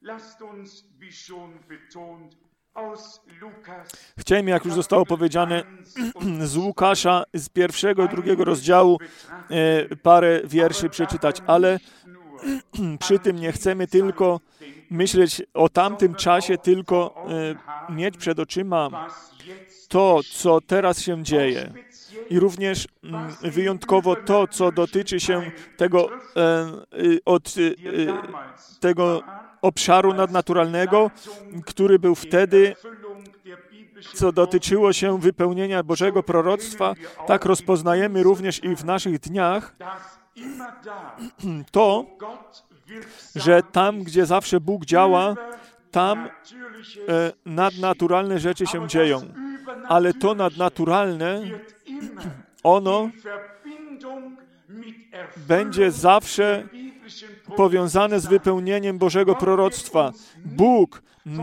Chciałem, jak już zostało powiedziane, z Łukasza, z 1. i 2. rozdziału parę wierszy przeczytać, ale przy tym nie chcemy tylko myśleć o tamtym czasie, tylko mieć przed oczyma to, co teraz się dzieje. I również wyjątkowo to, co dotyczy się tego obszaru nadnaturalnego, który był wtedy, co dotyczyło się wypełnienia Bożego proroctwa, tak rozpoznajemy również i w naszych dniach to, że tam, gdzie zawsze Bóg działa, tam nadnaturalne rzeczy się dzieją. Ale to nadnaturalne, ono będzie zawsze powiązane z wypełnieniem Bożego proroctwa. Bóg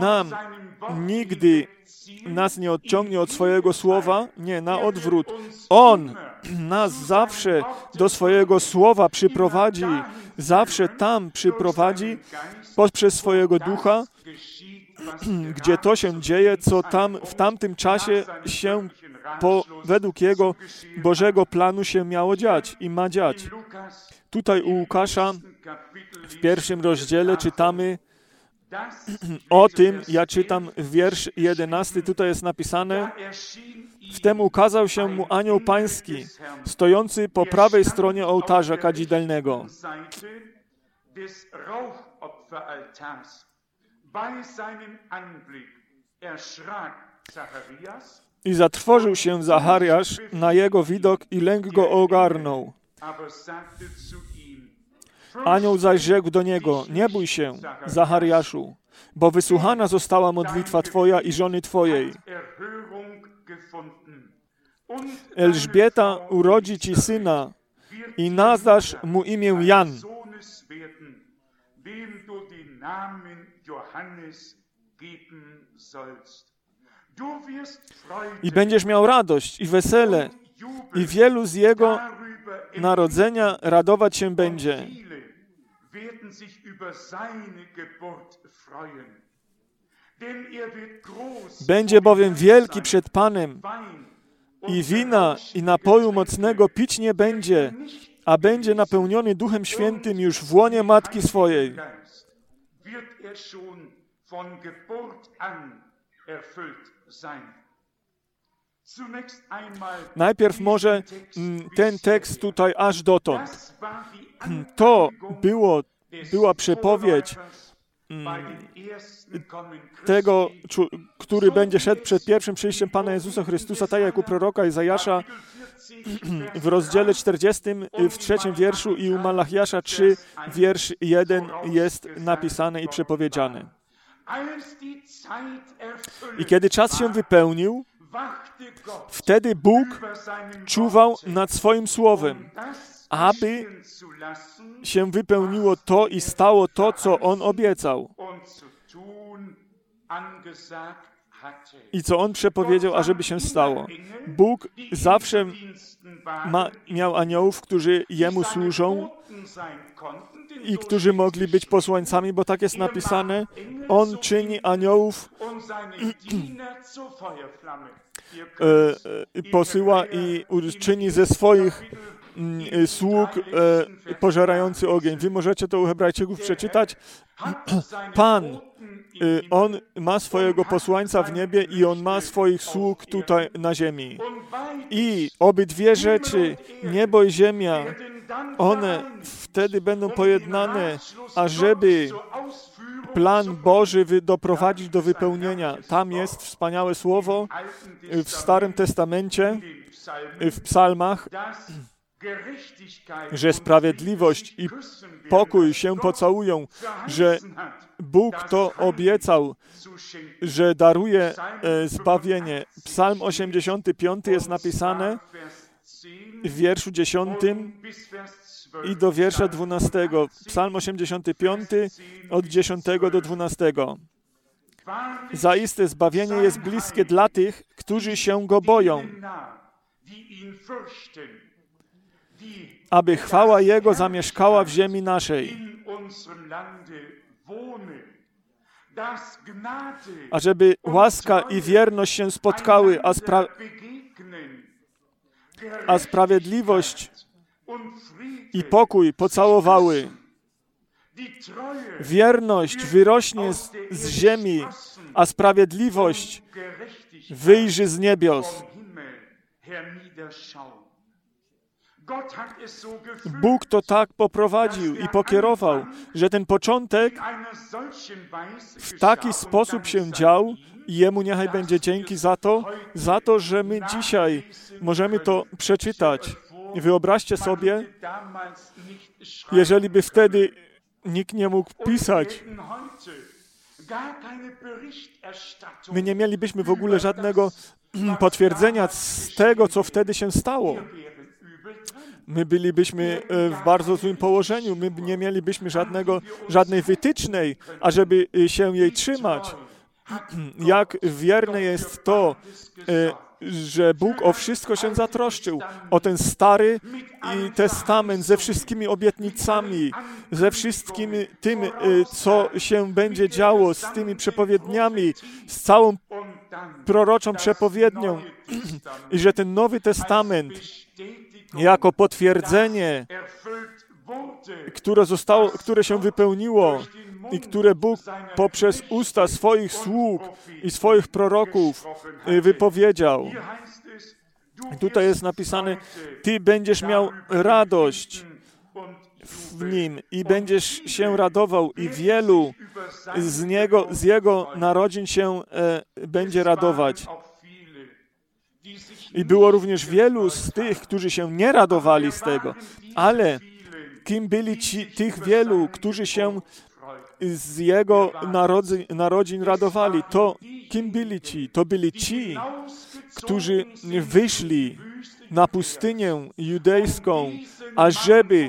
nigdy nas nie odciągnie od swojego słowa, nie, na odwrót. On nas zawsze do swojego słowa przyprowadzi, zawsze tam przyprowadzi poprzez swojego ducha, gdzie to się dzieje, co tam w tamtym czasie się według Jego Bożego planu się miało dziać i ma dziać. Tutaj u Łukasza w 1. rozdziale czytamy o tym, ja czytam wiersz 11, tutaj jest napisane: Wtem ukazał się mu anioł pański, stojący po prawej stronie ołtarza kadzidelnego. I zatrwożył się Zachariasz na jego widok i lęk go ogarnął. Anioł zaś rzekł do niego: Nie bój się, Zachariaszu, bo wysłuchana została modlitwa twoja i żony twojej. Elżbieta urodzi ci syna i nazwasz mu imię Jan. I będziesz miał radość i wesele, i wielu z jego narodzenia radować się będzie. Będzie bowiem wielki przed Panem i wina i napoju mocnego pić nie będzie, a będzie napełniony Duchem Świętym już w łonie matki swojej. Najpierw może ten tekst tutaj aż dotąd. To była przepowiedź tego, który będzie szedł przed pierwszym przyjściem Pana Jezusa Chrystusa, tak jak u proroka Izajasza w rozdziale 40, w 3. wierszu i u Malachiasza 3, wiersz 1 jest napisane i przepowiedziane. I kiedy czas się wypełnił, wtedy Bóg czuwał nad swoim słowem, aby się wypełniło to i stało to, co On obiecał. I co On przepowiedział, ażeby się stało. Bóg zawsze miał aniołów, którzy Jemu służą i którzy mogli być posłańcami, bo tak jest napisane. On czyni aniołów, posyła i czyni ze swoich sług pożerający ogień. Wy możecie to u Hebrajczyków przeczytać. Pan, On ma swojego posłańca w niebie i On ma swoich sług tutaj na ziemi. I obydwie rzeczy, niebo i ziemia, one wtedy będą pojednane, ażeby plan Boży doprowadzić do wypełnienia. Tam jest wspaniałe słowo w Starym Testamencie, w psalmach, że sprawiedliwość i pokój się pocałują, że Bóg to obiecał, że daruje zbawienie. Psalm 85 jest napisane w wierszu 10 i do wiersza 12. Psalm 85 od 10 do 12. Zaiste zbawienie jest bliskie dla tych, którzy się Go boją, aby chwała Jego zamieszkała w ziemi naszej. ażeby łaska i wierność się spotkały, a sprawiedliwość i pokój pocałowały. Wierność wyrośnie z ziemi, a sprawiedliwość wyjrzy z niebios. Bóg to tak poprowadził i pokierował, że ten początek w taki sposób się dział i Jemu niechaj będzie dzięki za to, że my dzisiaj możemy to przeczytać. Wyobraźcie sobie, jeżeli by wtedy nikt nie mógł pisać, my nie mielibyśmy w ogóle żadnego potwierdzenia z tego, co wtedy się stało. My bylibyśmy w bardzo złym położeniu. My nie mielibyśmy żadnej wytycznej, ażeby się jej trzymać. Jak wierne jest to, że Bóg o wszystko się zatroszczył. O ten Stary Testament ze wszystkimi obietnicami, ze wszystkim tym, co się będzie działo, z tymi przepowiedniami, z całą proroczą przepowiednią. I że ten Nowy Testament jako potwierdzenie, które się wypełniło i które Bóg poprzez usta swoich sług i swoich proroków wypowiedział. Tutaj jest napisane, Ty będziesz miał radość w Nim i będziesz się radował i wielu z Jego narodzin się będzie radować. I było również wielu z tych, którzy się nie radowali z tego, ale kim byli tych wielu, którzy się z Jego narodzin radowali? To kim byli ci? To byli ci, którzy wyszli na pustynię judejską, ażeby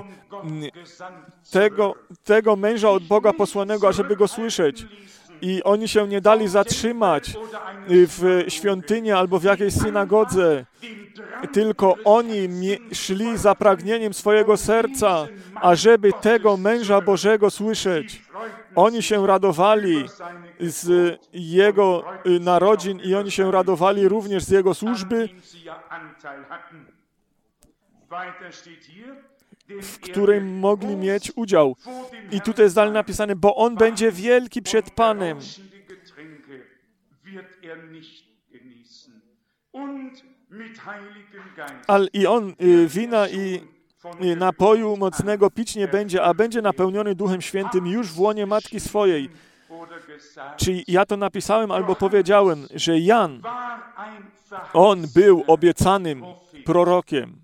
tego męża od Boga posłanego, ażeby go słyszeć. I oni się nie dali zatrzymać w świątyni albo w jakiejś synagodze, tylko oni szli za pragnieniem swojego serca, ażeby tego męża Bożego słyszeć. Oni się radowali z Jego narodzin i oni się radowali również z Jego służby, w której mogli mieć udział. I tutaj jest dalej napisane, bo On będzie wielki przed Panem. I On wina i napoju mocnego pić nie będzie, a będzie napełniony Duchem Świętym już w łonie matki swojej. Czy ja to napisałem albo powiedziałem, że Jan, on był obiecanym prorokiem.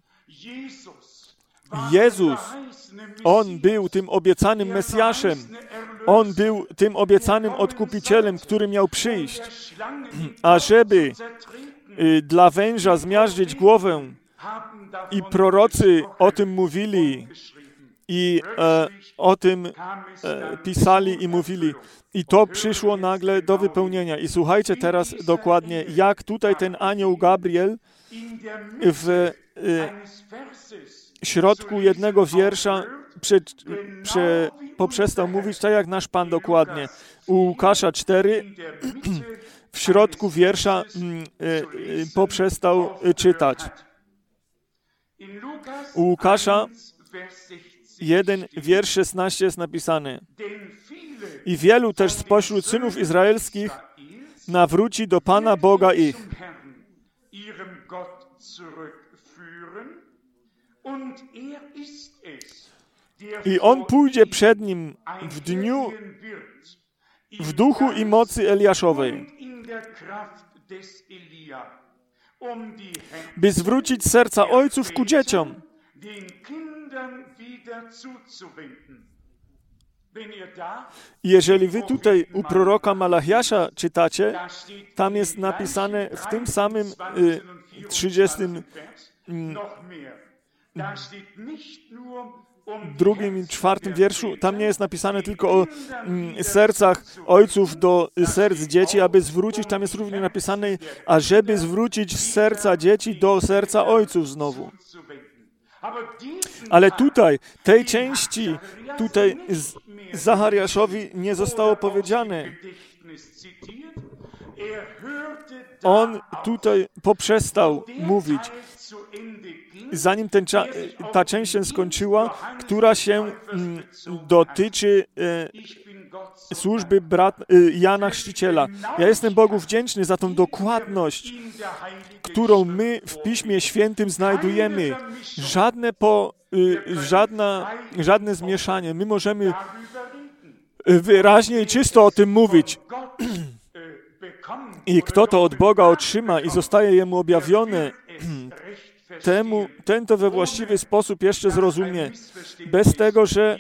Jezus, On był tym obiecanym Mesjaszem. On był tym obiecanym Odkupicielem, który miał przyjść, ażeby dla węża zmiażdżyć głowę. I prorocy o tym mówili i o tym pisali i mówili. I to przyszło nagle do wypełnienia. I słuchajcie teraz dokładnie, jak tutaj ten anioł Gabriel w środku jednego wiersza poprzestał mówić, tak jak nasz Pan dokładnie. U Łukasza 4 w środku wiersza poprzestał czytać. U Łukasza 1, wiersz 16 jest napisane. I wielu też spośród synów izraelskich nawróci do Pana Boga ich. I On pójdzie przed nim w duchu i mocy Eliaszowej, by zwrócić serca ojców ku dzieciom. Jeżeli wy tutaj u proroka Malachiasza czytacie, tam jest napisane w tym samym 32 i 4 wierszu, tam nie jest napisane tylko o sercach ojców do serc dzieci, aby zwrócić, tam jest również napisane, ażeby zwrócić z serca dzieci do serca ojców znowu. Ale tutaj, tej części, tutaj Zachariaszowi nie zostało powiedziane. On tutaj poprzestał mówić, zanim ta część się skończyła, która się dotyczy służby Jana Chrzciciela. Ja jestem Bogu wdzięczny za tą dokładność, którą my w Piśmie Świętym znajdujemy. Żadne zmieszanie. My możemy wyraźnie i czysto o tym mówić. I kto to od Boga otrzyma i zostaje jemu objawione, ten to we właściwy sposób jeszcze zrozumie. Bez tego, że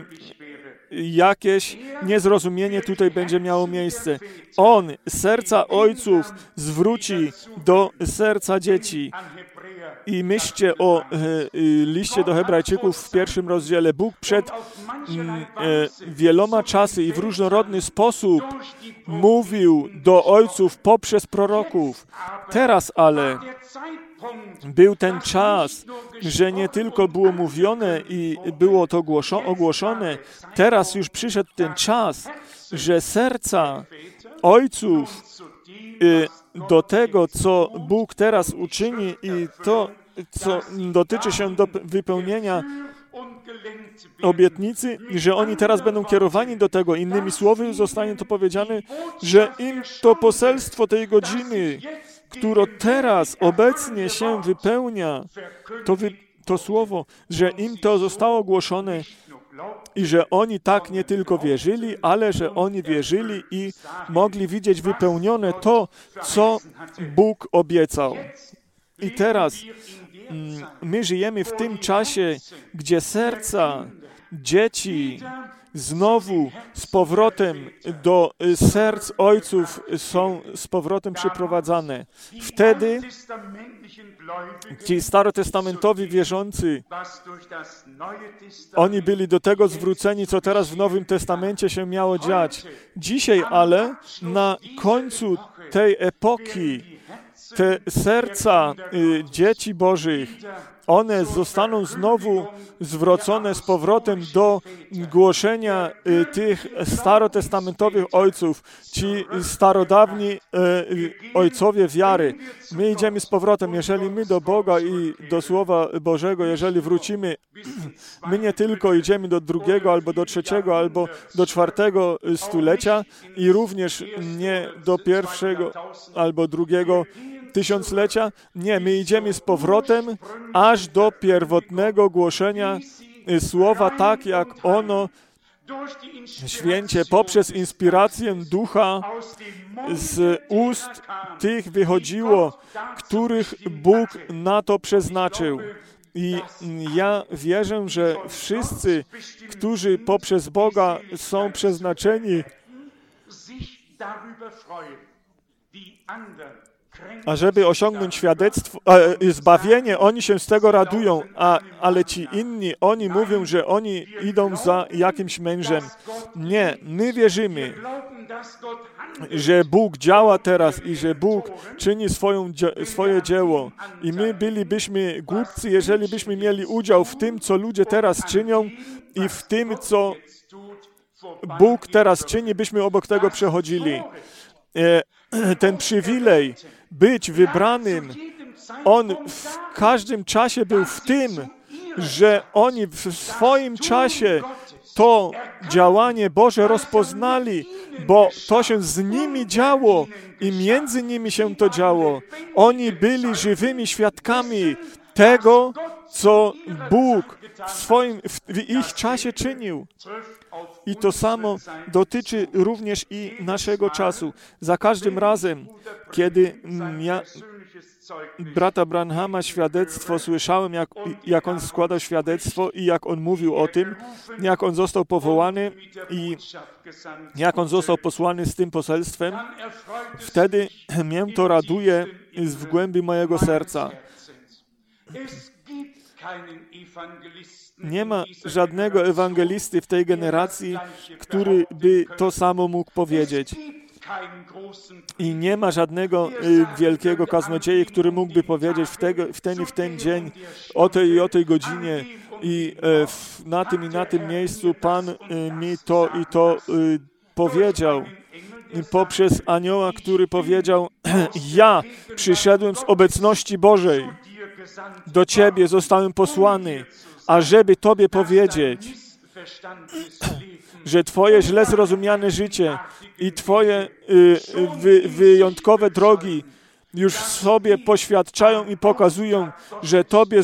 jakieś niezrozumienie tutaj będzie miało miejsce. On serca ojców zwróci do serca dzieci. I myślcie o liście do Hebrajczyków w 1 rozdziale. Bóg przed wieloma czasy i w różnorodny sposób mówił do ojców poprzez proroków. Teraz ale był ten czas, że nie tylko było mówione i było to ogłoszone, teraz już przyszedł ten czas, że serca ojców do tego, co Bóg teraz uczyni i to, co dotyczy się do wypełnienia obietnicy, że oni teraz będą kierowani do tego. Innymi słowy zostanie to powiedziane, że im to poselstwo tej godziny, które teraz obecnie się wypełnia, to słowo, że im to zostało ogłoszone i że oni tak nie tylko wierzyli, ale że oni wierzyli i mogli widzieć wypełnione to, co Bóg obiecał. I teraz my żyjemy w tym czasie, gdzie serca dzieci znowu z powrotem do serc ojców są z powrotem przyprowadzane. Wtedy ci starotestamentowi wierzący, oni byli do tego zwróceni, co teraz w Nowym Testamencie się miało dziać. Dzisiaj ale na końcu tej epoki te serca dzieci Bożych, one zostaną znowu zwrócone z powrotem do głoszenia tych starotestamentowych ojców, ci starodawni ojcowie wiary. My idziemy z powrotem, jeżeli my do Boga i do Słowa Bożego, jeżeli wrócimy, my nie tylko idziemy do 2. albo do 3. albo do 4. stulecia i również nie do 1. albo 2. tysiąclecia. Nie, my idziemy z powrotem aż do pierwotnego głoszenia Słowa, tak jak ono święcie poprzez inspirację Ducha z ust tych wychodziło, których Bóg na to przeznaczył. I ja wierzę, że wszyscy, którzy poprzez Boga są przeznaczeni, ażeby osiągnąć świadectwo, zbawienie, oni się z tego radują, ale ci inni, oni mówią, że oni idą za jakimś mężem. Nie, my wierzymy, że Bóg działa teraz i że Bóg czyni swoje dzieło. I my bylibyśmy głupcy, jeżeli byśmy mieli udział w tym, co ludzie teraz czynią i w tym, co Bóg teraz czyni, byśmy obok tego przechodzili. Ten przywilej być wybranym, on w każdym czasie był w tym, że oni w swoim czasie to działanie Boże rozpoznali, bo to się z nimi działo i między nimi się to działo. Oni byli żywymi świadkami tego, co Bóg w ich czasie czynił. I to samo dotyczy również i naszego czasu. Za każdym razem, kiedy ja brata Branhama świadectwo słyszałem, jak on składał świadectwo i jak on mówił o tym, jak on został powołany i jak on został posłany z tym poselstwem, wtedy mnie to raduje w głębi mojego serca. Nie ma żadnego ewangelisty w tej generacji, który by to samo mógł powiedzieć. I nie ma żadnego wielkiego kaznodziei, który mógłby powiedzieć w ten i w ten dzień, o tej i o tej godzinie i na tym miejscu Pan mi to i to powiedział. Poprzez anioła, który powiedział, ja przyszedłem z obecności Bożej. Do Ciebie zostałem posłany, ażeby Tobie powiedzieć, że Twoje źle zrozumiane życie i Twoje wyjątkowe drogi już sobie poświadczają i pokazują, że Tobie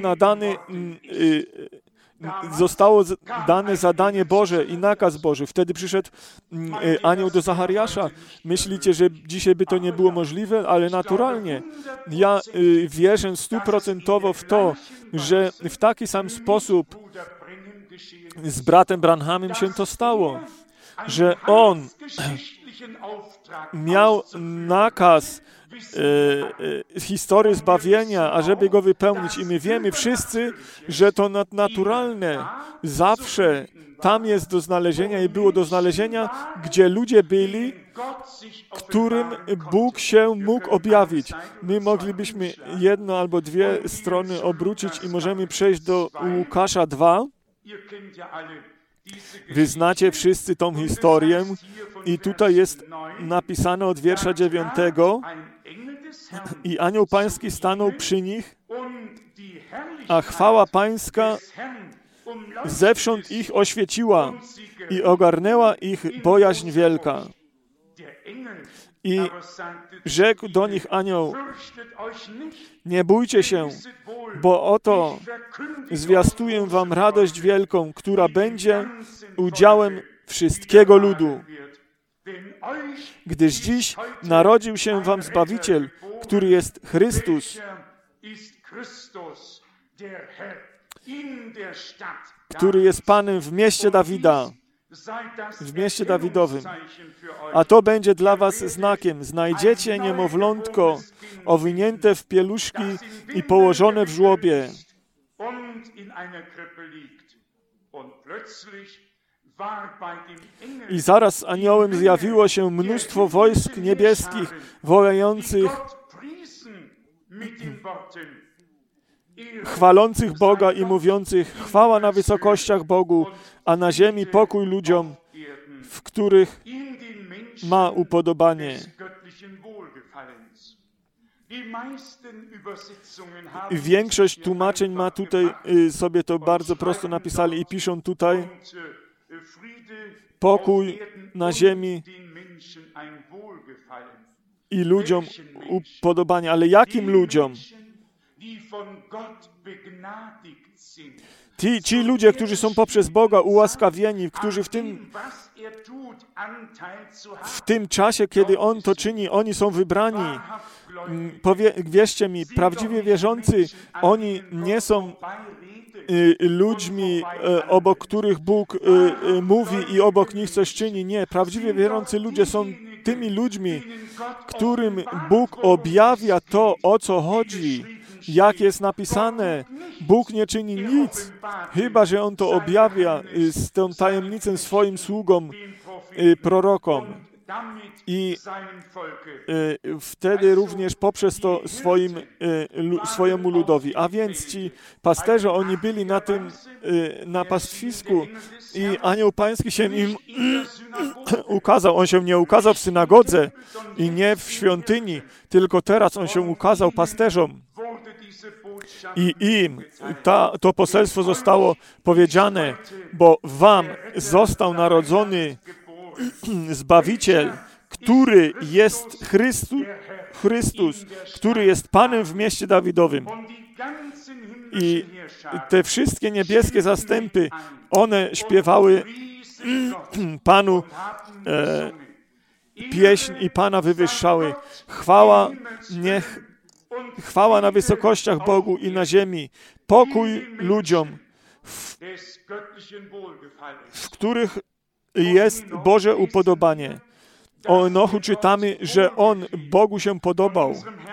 zostało dane zadanie Boże i nakaz Boży. Wtedy przyszedł anioł do Zachariasza. Myślicie, że dzisiaj by to nie było możliwe? Ale naturalnie. Ja wierzę 100% w to, że w taki sam sposób z bratem Branhamem się to stało, że on miał nakaz historii zbawienia, ażeby go wypełnić. I my wiemy wszyscy, że to naturalne. Zawsze tam jest do znalezienia i było do znalezienia, gdzie ludzie byli, którym Bóg się mógł objawić. My moglibyśmy jedno albo dwie strony obrócić i możemy przejść do Łukasza 2. Wy znacie wszyscy tą historię i tutaj jest napisane od wiersza 9. I anioł pański stanął przy nich, a chwała pańska zewsząd ich oświeciła i ogarnęła ich bojaźń wielka. I rzekł do nich anioł, nie bójcie się, bo oto zwiastuję wam radość wielką, która będzie udziałem wszystkiego ludu. Gdyż dziś narodził się wam Zbawiciel, który jest Chrystus, który jest Panem w mieście Dawida, w mieście Dawidowym. A to będzie dla was znakiem. Znajdziecie niemowlątko owinięte w pieluszki i położone w żłobie. I zaraz z aniołem zjawiło się mnóstwo wojsk niebieskich, wołających, chwalących Boga i mówiących, chwała na wysokościach Bogu, a na ziemi pokój ludziom, w których ma upodobanie. Większość tłumaczeń ma tutaj, sobie to bardzo prosto napisali i piszą tutaj, pokój na ziemi i ludziom upodobanie. Ale jakim ludziom? Ci ludzie, którzy są poprzez Boga ułaskawieni, którzy w tym czasie, kiedy On to czyni, oni są wybrani. Wierzcie mi, prawdziwie wierzący, oni nie są ludźmi, obok których Bóg mówi i obok nich coś czyni. Nie, prawdziwie wierzący ludzie są tymi ludźmi, którym Bóg objawia to, o co chodzi, jak jest napisane. Bóg nie czyni nic, chyba że On to objawia z tą tajemnicą swoim sługom, prorokom. I wtedy również poprzez to swojemu ludowi. A więc ci pasterze, oni byli na pastwisku i anioł pański się im ukazał. On się nie ukazał w synagodze i nie w świątyni, tylko teraz on się ukazał pasterzom. I im to poselstwo zostało powiedziane, bo wam został narodzony Zbawiciel, który jest Chrystus, który jest Panem w mieście Dawidowym. I te wszystkie niebieskie zastępy, one śpiewały Panu pieśń i Pana wywyższały. Chwała na wysokościach Bogu i na ziemi. Pokój ludziom, w których jest Boże upodobanie. O Enochu czytamy, że on Bogu się podobał.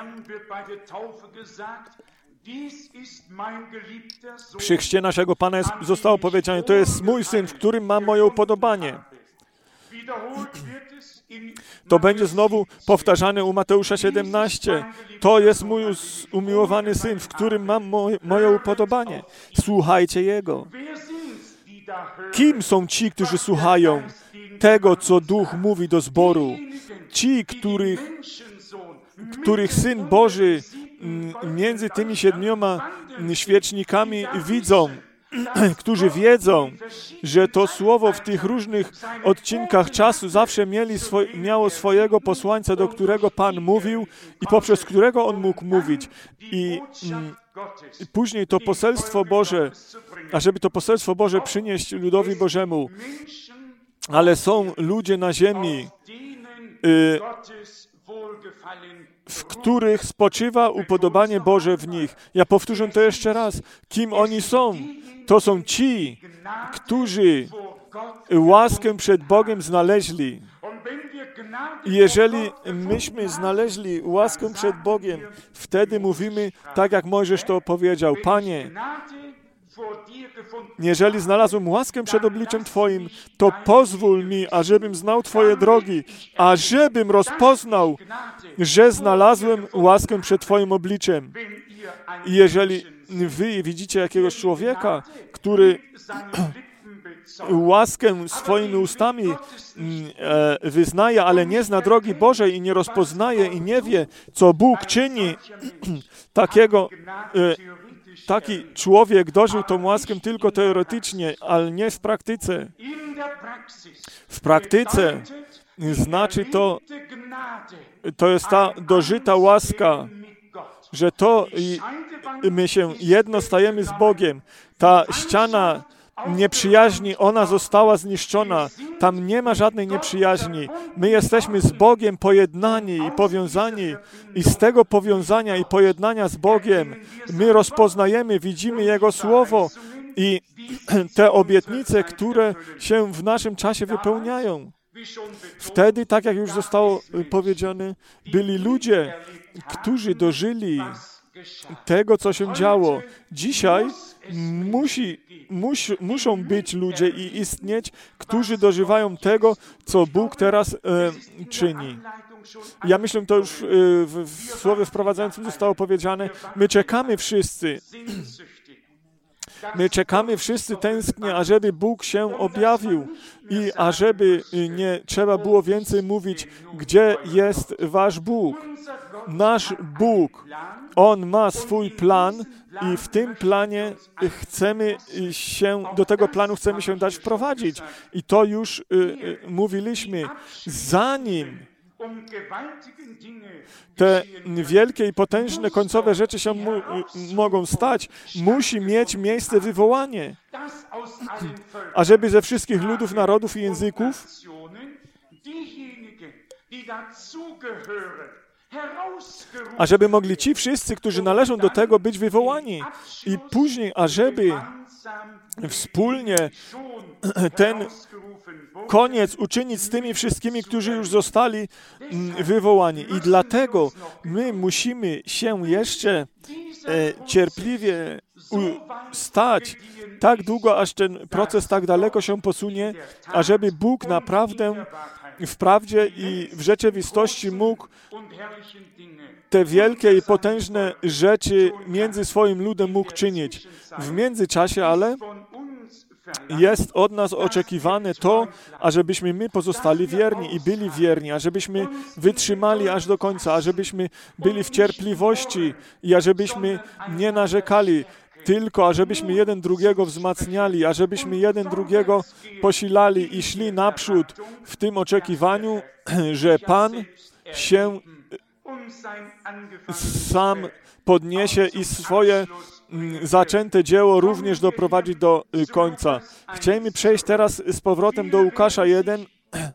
Przy chrzcie naszego Pana zostało powiedziane, to jest mój Syn, w którym mam moje upodobanie. To będzie znowu powtarzane u Mateusza 17. To jest mój umiłowany Syn, w którym mam moje upodobanie. Słuchajcie Jego. Kim są ci, którzy słuchają tego, co Duch mówi do zboru? Ci, których Syn Boży między tymi 7 świecznikami widzą, którzy wiedzą, że to słowo w tych różnych odcinkach czasu zawsze miało swojego posłańca, do którego Pan mówił i poprzez którego On mógł mówić. I później to poselstwo Boże, ażeby to poselstwo Boże przynieść ludowi Bożemu. Ale są ludzie na ziemi, w których spoczywa upodobanie Boże w nich. Ja powtórzę to jeszcze raz. Kim oni są? To są ci, którzy łaskę przed Bogiem znaleźli. Jeżeli myśmy znaleźli łaskę przed Bogiem, wtedy mówimy, tak jak Mojżesz to powiedział: Panie, jeżeli znalazłem łaskę przed obliczem Twoim, to pozwól mi, ażebym znał Twoje drogi, ażebym rozpoznał, że znalazłem łaskę przed Twoim obliczem. I jeżeli wy widzicie jakiegoś człowieka, który łaskę swoimi ustami wyznaje, ale nie zna drogi Bożej i nie rozpoznaje i nie wie, co Bóg czyni, taki człowiek dożył tą łaskę tylko teoretycznie, ale nie w praktyce. W praktyce znaczy to jest ta dożyta łaska, że to my się jedno stajemy z Bogiem. Ta ściana nieprzyjaźni, ona została zniszczona. Tam nie ma żadnej nieprzyjaźni. My jesteśmy z Bogiem pojednani i powiązani. I z tego powiązania i pojednania z Bogiem my rozpoznajemy, widzimy Jego Słowo i te obietnice, które się w naszym czasie wypełniają. Wtedy, tak jak już zostało powiedziane, byli ludzie, którzy dożyli tego, co się działo. Dzisiaj muszą być ludzie i istnieć, którzy dożywają tego, co Bóg teraz czyni. Ja myślę, to już w słowie wprowadzającym zostało powiedziane. My czekamy wszyscy tęsknie, ażeby Bóg się objawił i ażeby nie trzeba było więcej mówić, gdzie jest wasz Bóg. Nasz Bóg, On ma swój plan i w tym planie do tego planu chcemy się dać wprowadzić. I to już mówiliśmy, zanim te wielkie i potężne końcowe rzeczy się mogą stać, musi mieć miejsce wywołanie, ażeby ze wszystkich ludów, narodów i języków ażeby mogli ci wszyscy, którzy należą do tego, być wywołani i później, ażeby wspólnie ten koniec uczynić z tymi wszystkimi, którzy już zostali wywołani. I dlatego my musimy się jeszcze cierpliwie stać tak długo, aż ten proces tak daleko się posunie, ażeby Bóg naprawdę w prawdzie i w rzeczywistości mógł te wielkie i potężne rzeczy między swoim ludem mógł czynić. W międzyczasie ale jest od nas oczekiwane to, ażebyśmy my pozostali wierni i byli wierni, ażebyśmy wytrzymali aż do końca, ażebyśmy byli w cierpliwości i ażebyśmy nie narzekali, tylko ażebyśmy jeden drugiego wzmacniali, ażebyśmy jeden drugiego posilali i szli naprzód w tym oczekiwaniu, że Pan się sam podniesie i swoje zaczęte dzieło również doprowadzi do końca. Chcielibyśmy przejść teraz z powrotem do Łukasza 1.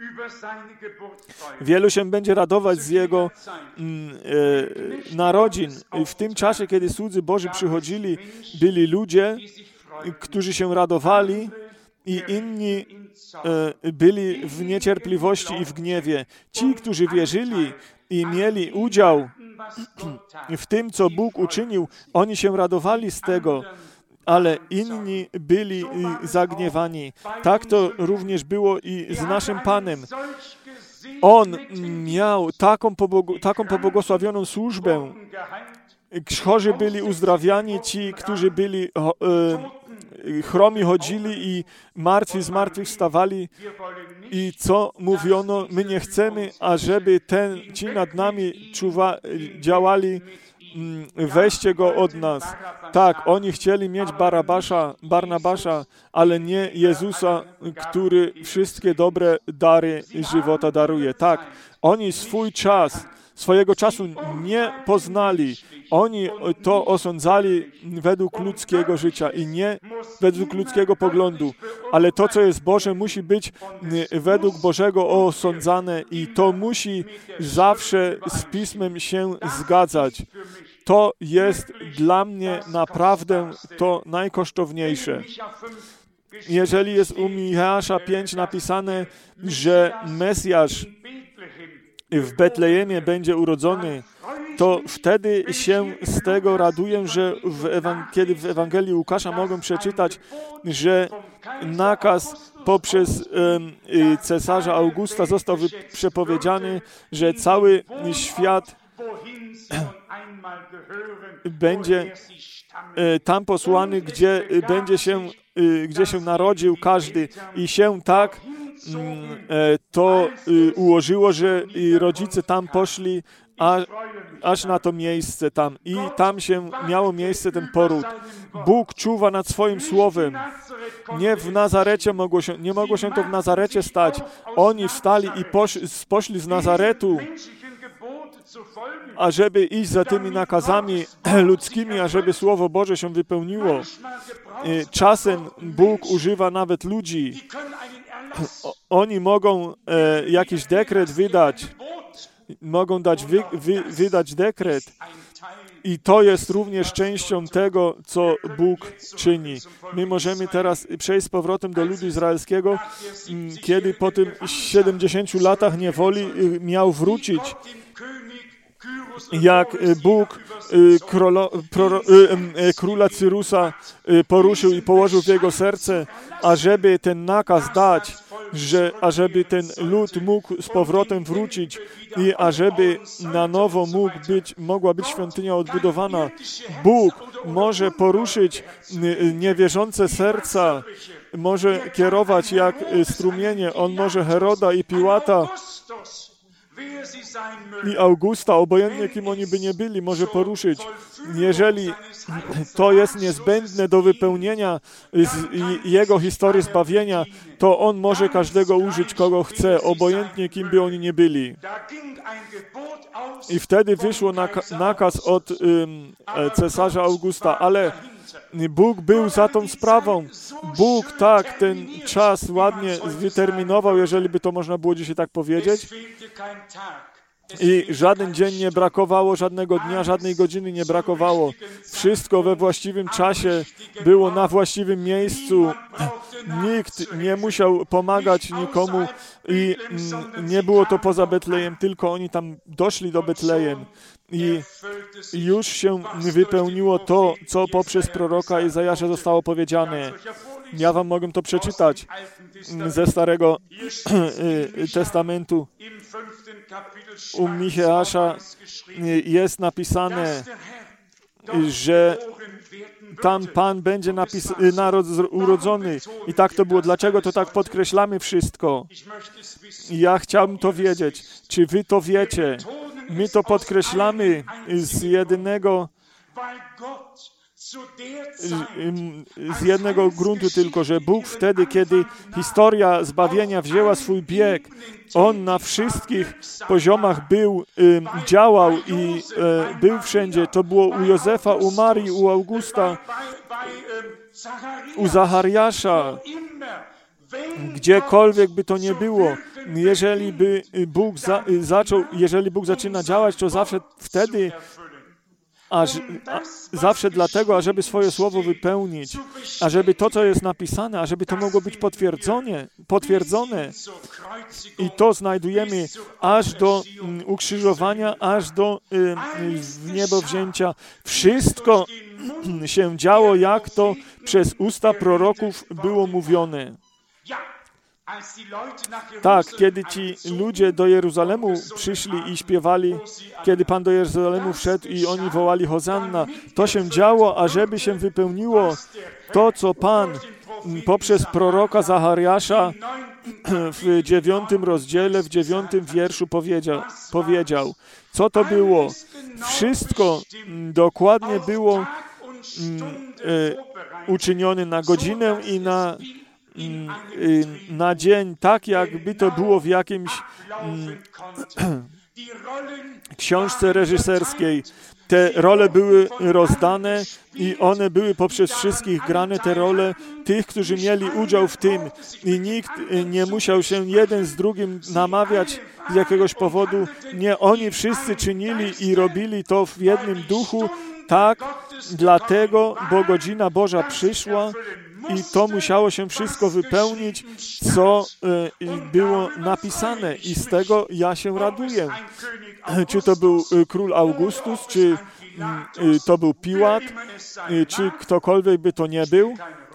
Wielu się będzie radować z jego narodzin. W tym czasie, kiedy słudzy Boży przychodzili, byli ludzie, którzy się radowali i inni byli w niecierpliwości i w gniewie. Ci, którzy wierzyli i mieli udział w tym, co Bóg uczynił, oni się radowali z tego. ale inni byli zagniewani. Tak to również było i z naszym Panem. On miał taką pobłogosławioną służbę. Chorzy byli uzdrawiani, ci, którzy byli chromi chodzili i martwi zmartwychwstawali. I co mówiono? My nie chcemy, ażeby ci nad nami działali, weźcie go od nas. Tak, oni chcieli mieć Barnabasza, ale nie Jezusa, który wszystkie dobre dary żywota daruje. Tak, oni swojego czasu nie poznali. Oni to osądzali według ludzkiego życia i nie według ludzkiego poglądu. Ale to, co jest Boże, musi być według Bożego osądzane i to musi zawsze z Pismem się zgadzać. To jest dla mnie naprawdę to najkosztowniejsze. Jeżeli jest u Micheasza 5 napisane, że Mesjasz w Betlejemie będzie urodzony, to wtedy się z tego raduję, że kiedy w Ewangelii Łukasza mogę przeczytać, że nakaz poprzez cesarza Augusta został przepowiedziany, że cały świat będzie tam posłany, gdzie się narodził każdy i się tak to ułożyło, że rodzice tam poszli aż na to miejsce tam i tam miało miejsce ten poród. Bóg czuwa nad swoim słowem. Nie mogło się to w Nazarecie stać. Oni wstali i poszli z Nazaretu, ażeby iść za tymi nakazami ludzkimi, ażeby Słowo Boże się wypełniło. Czasem Bóg używa nawet ludzi. Oni mogą jakiś dekret wydać, mogą wydać dekret i to jest również częścią tego, co Bóg czyni. My możemy teraz przejść z powrotem do ludu izraelskiego, kiedy po tym 70 latach niewoli miał wrócić. Jak Bóg króla Cyrusa poruszył i położył w jego serce, ażeby ten nakaz dać, ażeby ten lud mógł z powrotem wrócić i ażeby na nowo mogła być świątynia odbudowana. Bóg może poruszyć niewierzące serca, może kierować jak strumienie. On może Heroda i Piłata i Augusta, obojętnie kim oni by nie byli, może poruszyć. Jeżeli to jest niezbędne do wypełnienia jego historii zbawienia, to on może każdego użyć, kogo chce, obojętnie kim by oni nie byli. I wtedy wyszło nakaz od cesarza Augusta, ale Bóg był za tą sprawą. Bóg ten czas ładnie wyterminował, jeżeli by to można było dzisiaj tak powiedzieć. I żaden dzień nie brakowało, żadnego dnia, żadnej godziny nie brakowało. Wszystko we właściwym czasie było na właściwym miejscu. Nikt nie musiał pomagać nikomu i nie było to poza Betlejem, tylko oni tam doszli do Betlejem. I już się wypełniło to, co poprzez proroka Izajasza zostało powiedziane. Ja wam mogę to przeczytać ze Starego Testamentu. U Micheasza jest napisane, że tam Pan będzie naród urodzony. I tak to było. Dlaczego to tak podkreślamy wszystko? Ja chciałbym to wiedzieć. Czy wy to wiecie? My to podkreślamy z jednego gruntu tylko, że Bóg wtedy, kiedy historia zbawienia wzięła swój bieg, On na wszystkich poziomach działał i był wszędzie. To było u Józefa, u Marii, u Augusta, u Zachariasza, gdziekolwiek by to nie było. Jeżeli Bóg zaczyna działać, to zawsze wtedy, zawsze dlatego, ażeby swoje słowo wypełnić, ażeby to, co jest napisane, ażeby to mogło być potwierdzone. I to znajdujemy aż do ukrzyżowania, aż do niebowzięcia. Wszystko się działo, jak to przez usta proroków było mówione. Tak, kiedy ci ludzie do Jeruzalemu przyszli i śpiewali, kiedy Pan do Jeruzalemu wszedł i oni wołali Hosanna, to się działo, ażeby się wypełniło to, co Pan poprzez proroka Zachariasza w 9 rozdziale, w 9 wierszu powiedział. Co to było? Wszystko dokładnie było uczynione na godzinę i na dzień, tak jakby to było w jakimś książce reżyserskiej. Te role były rozdane i one były poprzez wszystkich grane, te role tych, którzy mieli udział w tym. I nikt nie musiał się jeden z drugim namawiać z jakiegoś powodu. Nie, oni wszyscy czynili i robili to w jednym duchu, tak, dlatego, bo godzina Boża przyszła i to musiało się wszystko wypełnić, co było napisane. I z tego ja się raduję. Czy to był król Augustus, czy to był Piłat, czy ktokolwiek by to nie był,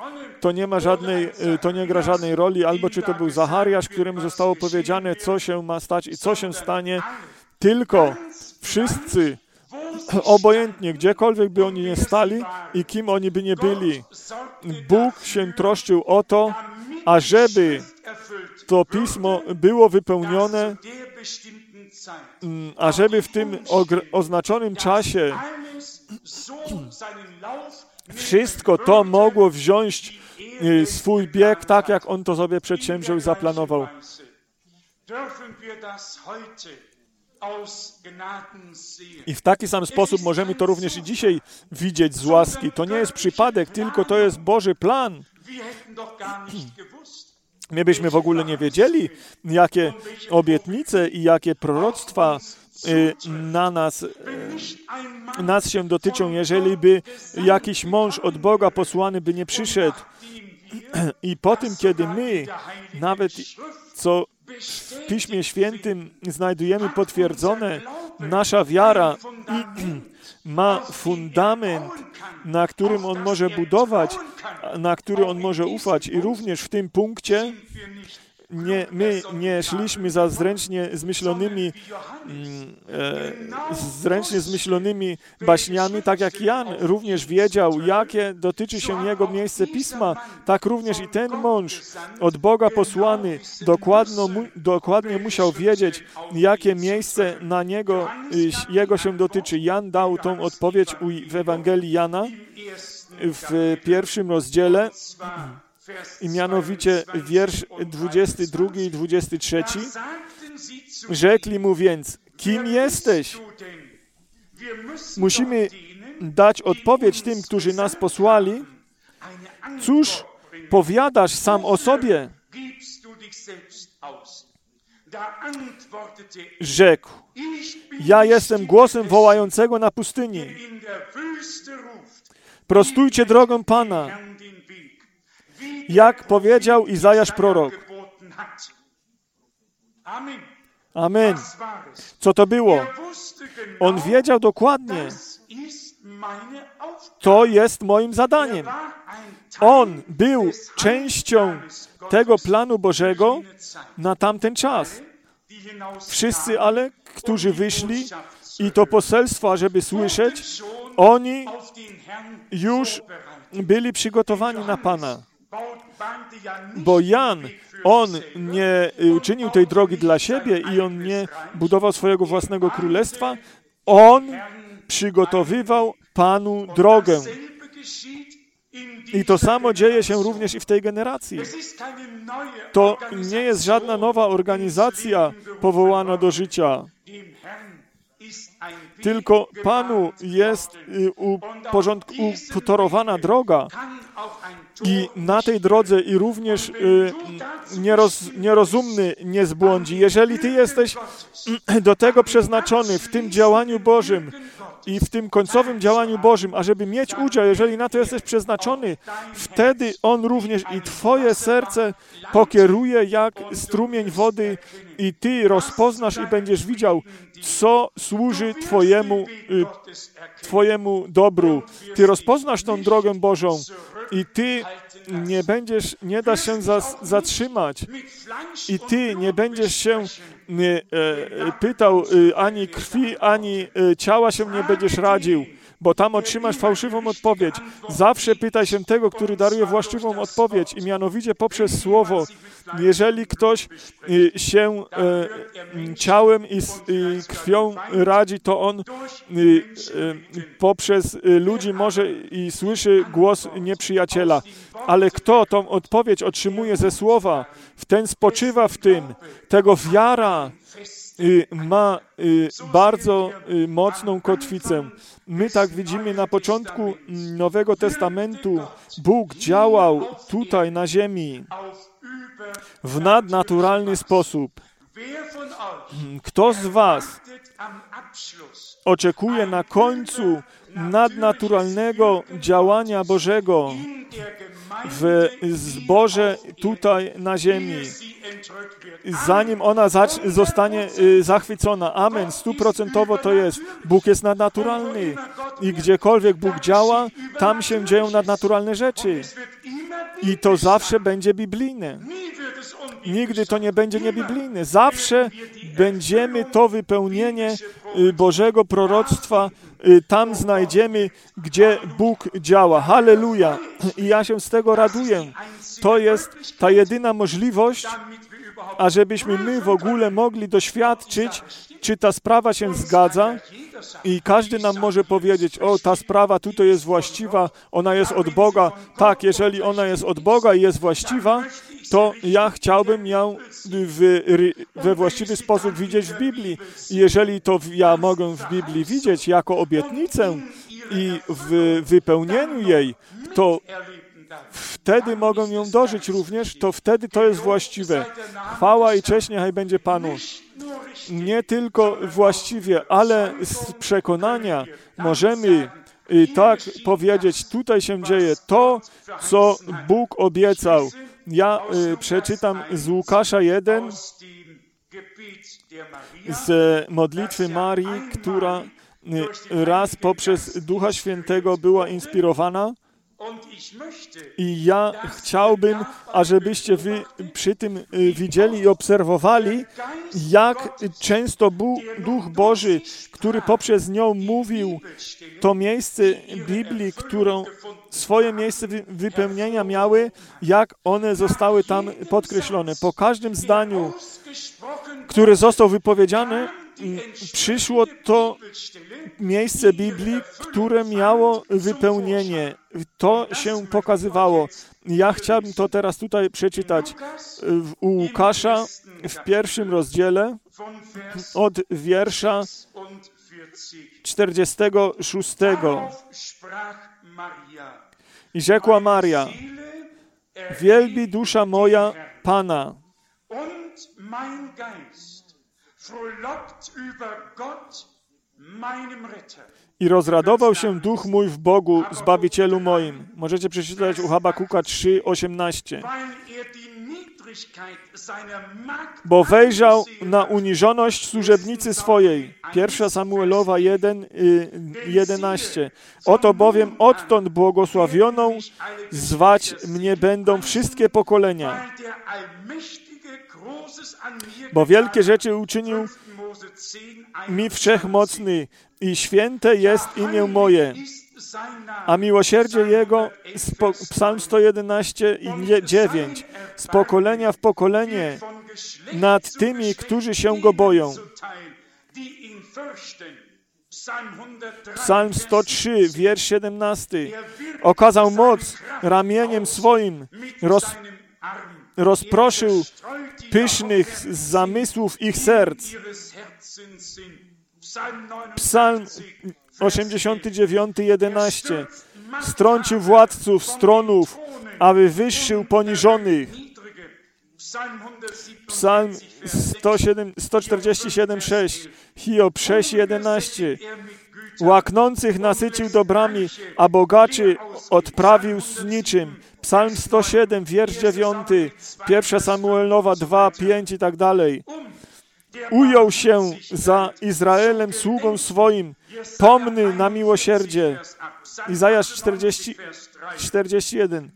to nie gra żadnej roli, albo czy to był Zachariasz, któremu zostało powiedziane, co się ma stać i co się stanie, tylko wszyscy, obojętnie gdziekolwiek by oni nie stali i kim oni by nie byli, Bóg się troszczył o to, ażeby to pismo było wypełnione, ażeby w tym oznaczonym czasie wszystko to mogło wziąć swój bieg tak, jak On to sobie przedsięwziął i zaplanował. I w taki sam sposób możemy to również i dzisiaj widzieć z łaski. To nie jest przypadek, tylko to jest Boży plan. My byśmy w ogóle nie wiedzieli, jakie obietnice i jakie proroctwa nas się dotyczą, jeżeli by jakiś mąż od Boga posłany by nie przyszedł. I po tym, kiedy my, nawet co w Piśmie Świętym znajdujemy potwierdzone, nasza wiara ma fundament, na którym on może budować, na który on może ufać. I również w tym punkcie my nie szliśmy za zręcznie zmyślonymi baśniami, tak jak Jan również wiedział, jakie dotyczy się jego miejsce Pisma, tak również i ten mąż od Boga posłany dokładnie musiał wiedzieć, jakie miejsce na jego się dotyczy. Jan dał tą odpowiedź w Ewangelii Jana w 1 rozdziale, i mianowicie wiersz 22 i 23. Rzekli mu więc, kim jesteś? Musimy dać odpowiedź tym, którzy nas posłali. Cóż powiadasz sam o sobie? Rzekł, ja jestem głosem wołającego na pustyni. Prostujcie drogę Pana. Jak powiedział Izajasz prorok. Amen. Co to było? On wiedział dokładnie. To jest moim zadaniem. On był częścią tego planu Bożego na tamten czas. Wszyscy ale, którzy wyszli i to poselstwo, ażeby słyszeć, oni już byli przygotowani na Pana. Bo Jan, on nie uczynił tej drogi dla siebie i on nie budował swojego własnego królestwa. On przygotowywał Panu drogę. I to samo dzieje się również i w tej generacji. To nie jest żadna nowa organizacja powołana do życia. Tylko Panu jest utorowana droga. I na tej drodze i również nierozumny nie zbłądzi. Jeżeli ty jesteś do tego przeznaczony w tym działaniu Bożym i w tym końcowym działaniu Bożym, ażeby mieć udział, jeżeli na to jesteś przeznaczony, wtedy On również i twoje serce pokieruje jak strumień wody i Ty rozpoznasz i będziesz widział, co służy Twojemu dobru. Ty rozpoznasz tą drogę Bożą i Ty nie dasz się zatrzymać. I Ty nie będziesz się pytał ani krwi, ani ciała się nie będziesz radził, bo tam otrzymasz fałszywą odpowiedź. Zawsze pytaj się tego, który daruje właściwą odpowiedź i mianowicie poprzez Słowo. Jeżeli ktoś się ciałem i krwią radzi, to on poprzez ludzi może i słyszy głos nieprzyjaciela. Ale kto tą odpowiedź otrzymuje ze Słowa, w ten spoczywa w tym, tego wiara ma bardzo mocną kotwicę. My tak widzimy na początku Nowego Testamentu. Bóg działał tutaj na ziemi w nadnaturalny sposób. Kto z was oczekuje na końcu nadnaturalnego działania Bożego w zborze tutaj na ziemi, zanim ona zostanie zachwycona? Amen, 100% to jest. Bóg jest nadnaturalny i gdziekolwiek Bóg działa, tam się dzieją nadnaturalne rzeczy. I to zawsze będzie biblijne. Nigdy to nie będzie niebiblijne. Zawsze będziemy to wypełnienie Bożego proroctwa tam znajdziemy, gdzie Bóg działa. Halleluja! I ja się z tego raduję. To jest ta jedyna możliwość, ażebyśmy my w ogóle mogli doświadczyć, czy ta sprawa się zgadza. I każdy nam może powiedzieć, o, ta sprawa tutaj jest właściwa, ona jest od Boga. Tak, jeżeli ona jest od Boga i jest właściwa, to ja chciałbym ją we właściwy sposób widzieć w Biblii. I jeżeli to ja mogę w Biblii widzieć jako obietnicę i w wypełnieniu jej, to wtedy mogą ją dożyć również, to wtedy to jest właściwe. Chwała i cześć niechaj będzie Panu. Nie tylko właściwie, ale z przekonania możemy tak powiedzieć, tutaj się dzieje to, co Bóg obiecał. Ja przeczytam z Łukasza 1, z modlitwy Marii, która raz poprzez Ducha Świętego była inspirowana. I ja chciałbym, ażebyście wy przy tym widzieli i obserwowali, jak często Duch Boży, który poprzez nią mówił, to miejsce Biblii, którą swoje miejsce wypełnienia miały, jak one zostały tam podkreślone. Po każdym zdaniu, które zostało wypowiedziane, przyszło to miejsce Biblii, które miało wypełnienie. To się pokazywało. Ja chciałbym to teraz tutaj przeczytać u Łukasza w 1 rozdziale od wiersza 46. I rzekła Maria, wielbi dusza moja Pana. I rozradował się duch mój w Bogu, Zbawicielu moim. Możecie przeczytać u Habakuka 3:18. Bo wejrzał na uniżoność służebnicy swojej. 1 Samuelowa 1:11. Oto bowiem odtąd błogosławioną zwać mnie będą wszystkie pokolenia. Bo wielkie rzeczy uczynił mi Wszechmocny i święte jest imię moje. A miłosierdzie Jego, Psalm 111:9, z pokolenia w pokolenie nad tymi, którzy się Go boją. Psalm 103, wiersz 17. Okazał moc ramieniem swoim, rozproszył pysznych z zamysłów ich serc. Psalm 89:11. Strącił władców z tronów, a wywyższył poniżonych. Psalm 147:6. Hiob 6:11. Łaknących nasycił dobrami, a bogaczy odprawił z niczym. Psalm 107, wiersz 9, 1 Samuelowa 2:5 i tak dalej. ujął się za Izraelem sługą swoim, pomny na miłosierdzie. Izajasz 41.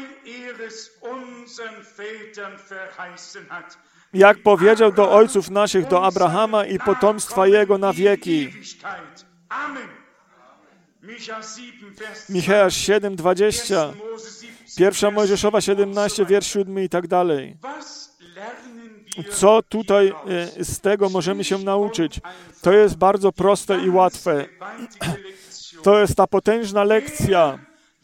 Jak powiedział do ojców naszych, do Abrahama i potomstwa jego na wieki. Micheasz 7:20, 1 Mojżeszowa 17, wiersz 7 i tak dalej. Co tutaj z tego możemy się nauczyć? To jest bardzo proste i łatwe. To jest ta potężna lekcja.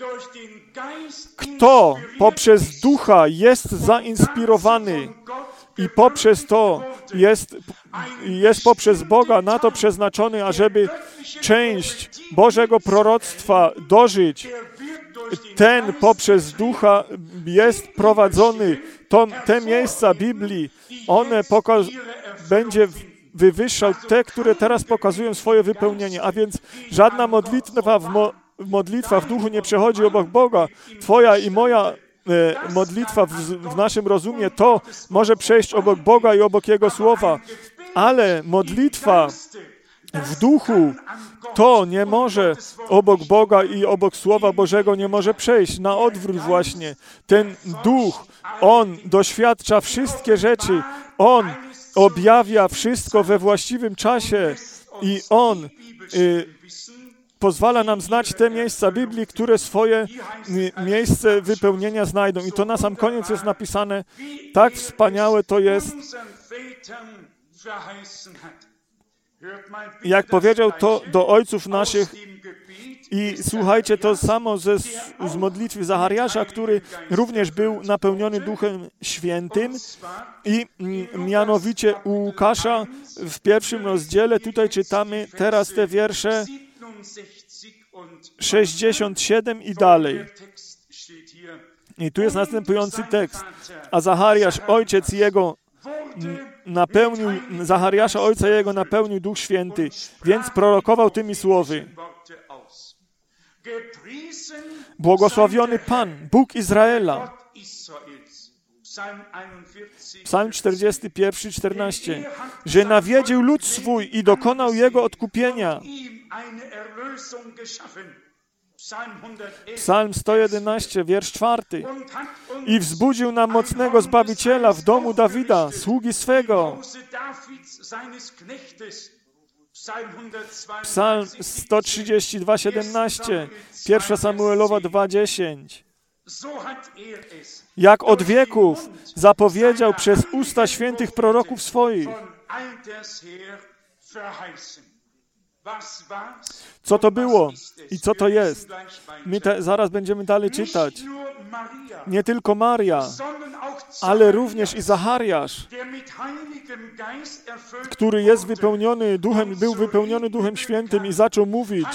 Kto poprzez Ducha jest zainspirowany i poprzez to jest poprzez Boga na to przeznaczony, ażeby część Bożego proroctwa dożyć, ten poprzez Ducha jest prowadzony. Te miejsca Biblii, one będzie wywyższał te, które teraz pokazują swoje wypełnienie. A więc żadna modlitwa w duchu nie przechodzi obok Boga. Twoja i moja modlitwa w naszym rozumie to może przejść obok Boga i obok Jego Słowa. Ale modlitwa w duchu to nie może obok Boga i obok Słowa Bożego nie może przejść. Na odwrót właśnie. Ten duch, on doświadcza wszystkie rzeczy. On objawia wszystko we właściwym czasie i on pozwala nam znać te miejsca Biblii, które swoje miejsce wypełnienia znajdą. I to na sam koniec jest napisane, tak wspaniałe to jest. Jak powiedział to do ojców naszych i słuchajcie to samo z modlitwy Zachariasza, który również był napełniony Duchem Świętym i mianowicie u Łukasza w 1 rozdziale, tutaj czytamy teraz te wiersze 67 i dalej. I tu jest następujący tekst. A Zachariasz, ojciec jego, Zachariasza, ojca jego, napełnił Duch Święty, więc prorokował tymi słowy. Błogosławiony Pan, Bóg Izraela. Psalm 41, 14. Że nawiedził lud swój i dokonał jego odkupienia. Psalm 111, wiersz 4. I wzbudził nam mocnego Zbawiciela w domu Dawida, sługi swego. Psalm 132, 17. 1 Samuelowa 2:10. Jak od wieków zapowiedział przez usta świętych proroków swoich. Co to było i co to jest? My zaraz będziemy dalej czytać. Nie tylko Maria, ale również i Zachariasz, który jest wypełniony Duchem, był wypełniony Duchem Świętym i zaczął mówić.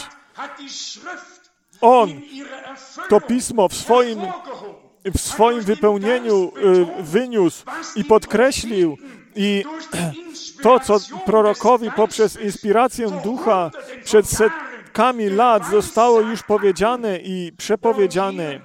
On to Pismo w swoim wypełnieniu wyniósł i podkreślił. I to, co prorokowi poprzez inspirację Ducha przed setkami lat zostało już powiedziane i przepowiedziane.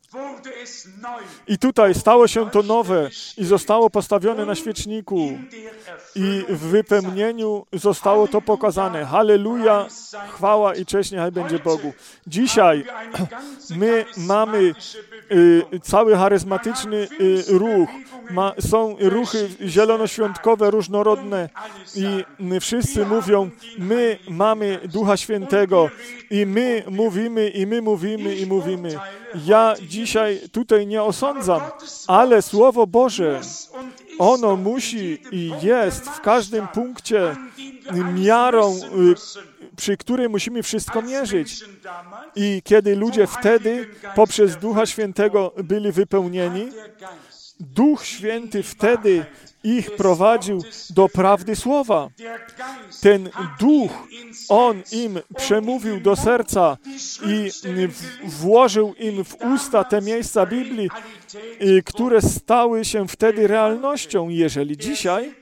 I tutaj stało się to nowe i zostało postawione na świeczniku. I w wypełnieniu zostało to pokazane. Halleluja, chwała i cześć niechaj będzie Bogu. Dzisiaj my mamy cały charyzmatyczny ruch. Są ruchy zielonoświątkowe, różnorodne i wszyscy mówią, my mamy Ducha Świętego i my mówimy, i my mówimy, i mówimy. Ja dzisiaj tutaj nie osądzam, ale Słowo Boże, ono musi i jest w każdym punkcie miarą, przy której musimy wszystko mierzyć. I kiedy ludzie wtedy poprzez Ducha Świętego byli wypełnieni, Duch Święty wtedy ich prowadził do prawdy Słowa. Ten Duch, On im przemówił do serca i włożył im w usta te miejsca Biblii, które stały się wtedy realnością. Jeżeli dzisiaj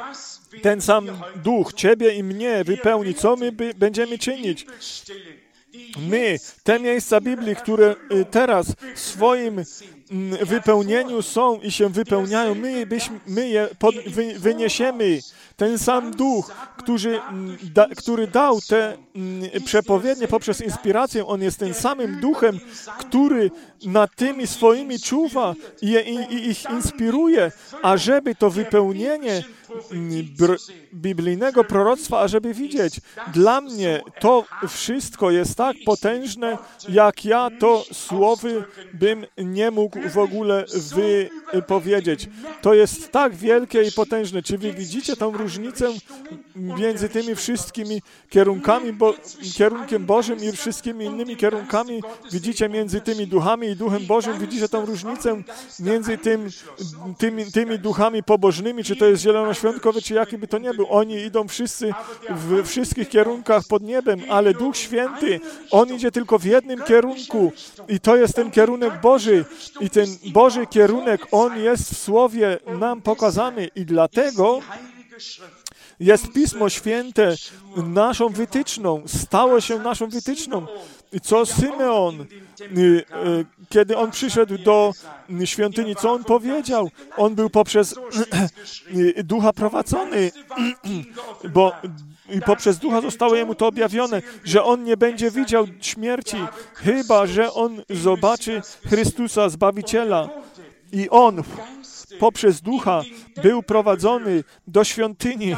ten sam Duch Ciebie i mnie wypełni, co my będziemy czynić? My, te miejsca Biblii, które teraz w swoim wypełnieniu są i się wypełniają, my je wyniesiemy. Ten sam Duch, który dał te przepowiednie poprzez inspirację, On jest tym samym Duchem, który nad tymi swoimi czuwa i ich inspiruje, ażeby to wypełnienie biblijnego proroctwa, ażeby widzieć. Dla mnie to wszystko jest tak potężne, jak ja to słowy bym nie mógł w ogóle wypowiedzieć. To jest tak wielkie i potężne. Czy wy widzicie tą różnicę między tymi wszystkimi kierunkami, kierunkiem Bożym i wszystkimi innymi kierunkami? Widzicie między tymi duchami i Duchem Bożym? Widzicie tą różnicę między tymi duchami pobożnymi, czy to jest zielonoświątkowy, czy jaki by to nie był. Oni idą wszyscy w wszystkich kierunkach pod niebem, ale Duch Święty, On idzie tylko w jednym kierunku i to jest ten kierunek Boży. I ten Boży kierunek, On jest w Słowie nam pokazany i dlatego jest Pismo Święte naszą wytyczną, stało się naszą wytyczną. Co Symeon, kiedy on przyszedł do świątyni, co on powiedział? On był poprzez Ducha prowadzony, bo poprzez Ducha zostało jemu to objawione, że on nie będzie widział śmierci, chyba że on zobaczy Chrystusa, Zbawiciela. I on poprzez Ducha był prowadzony do świątyni.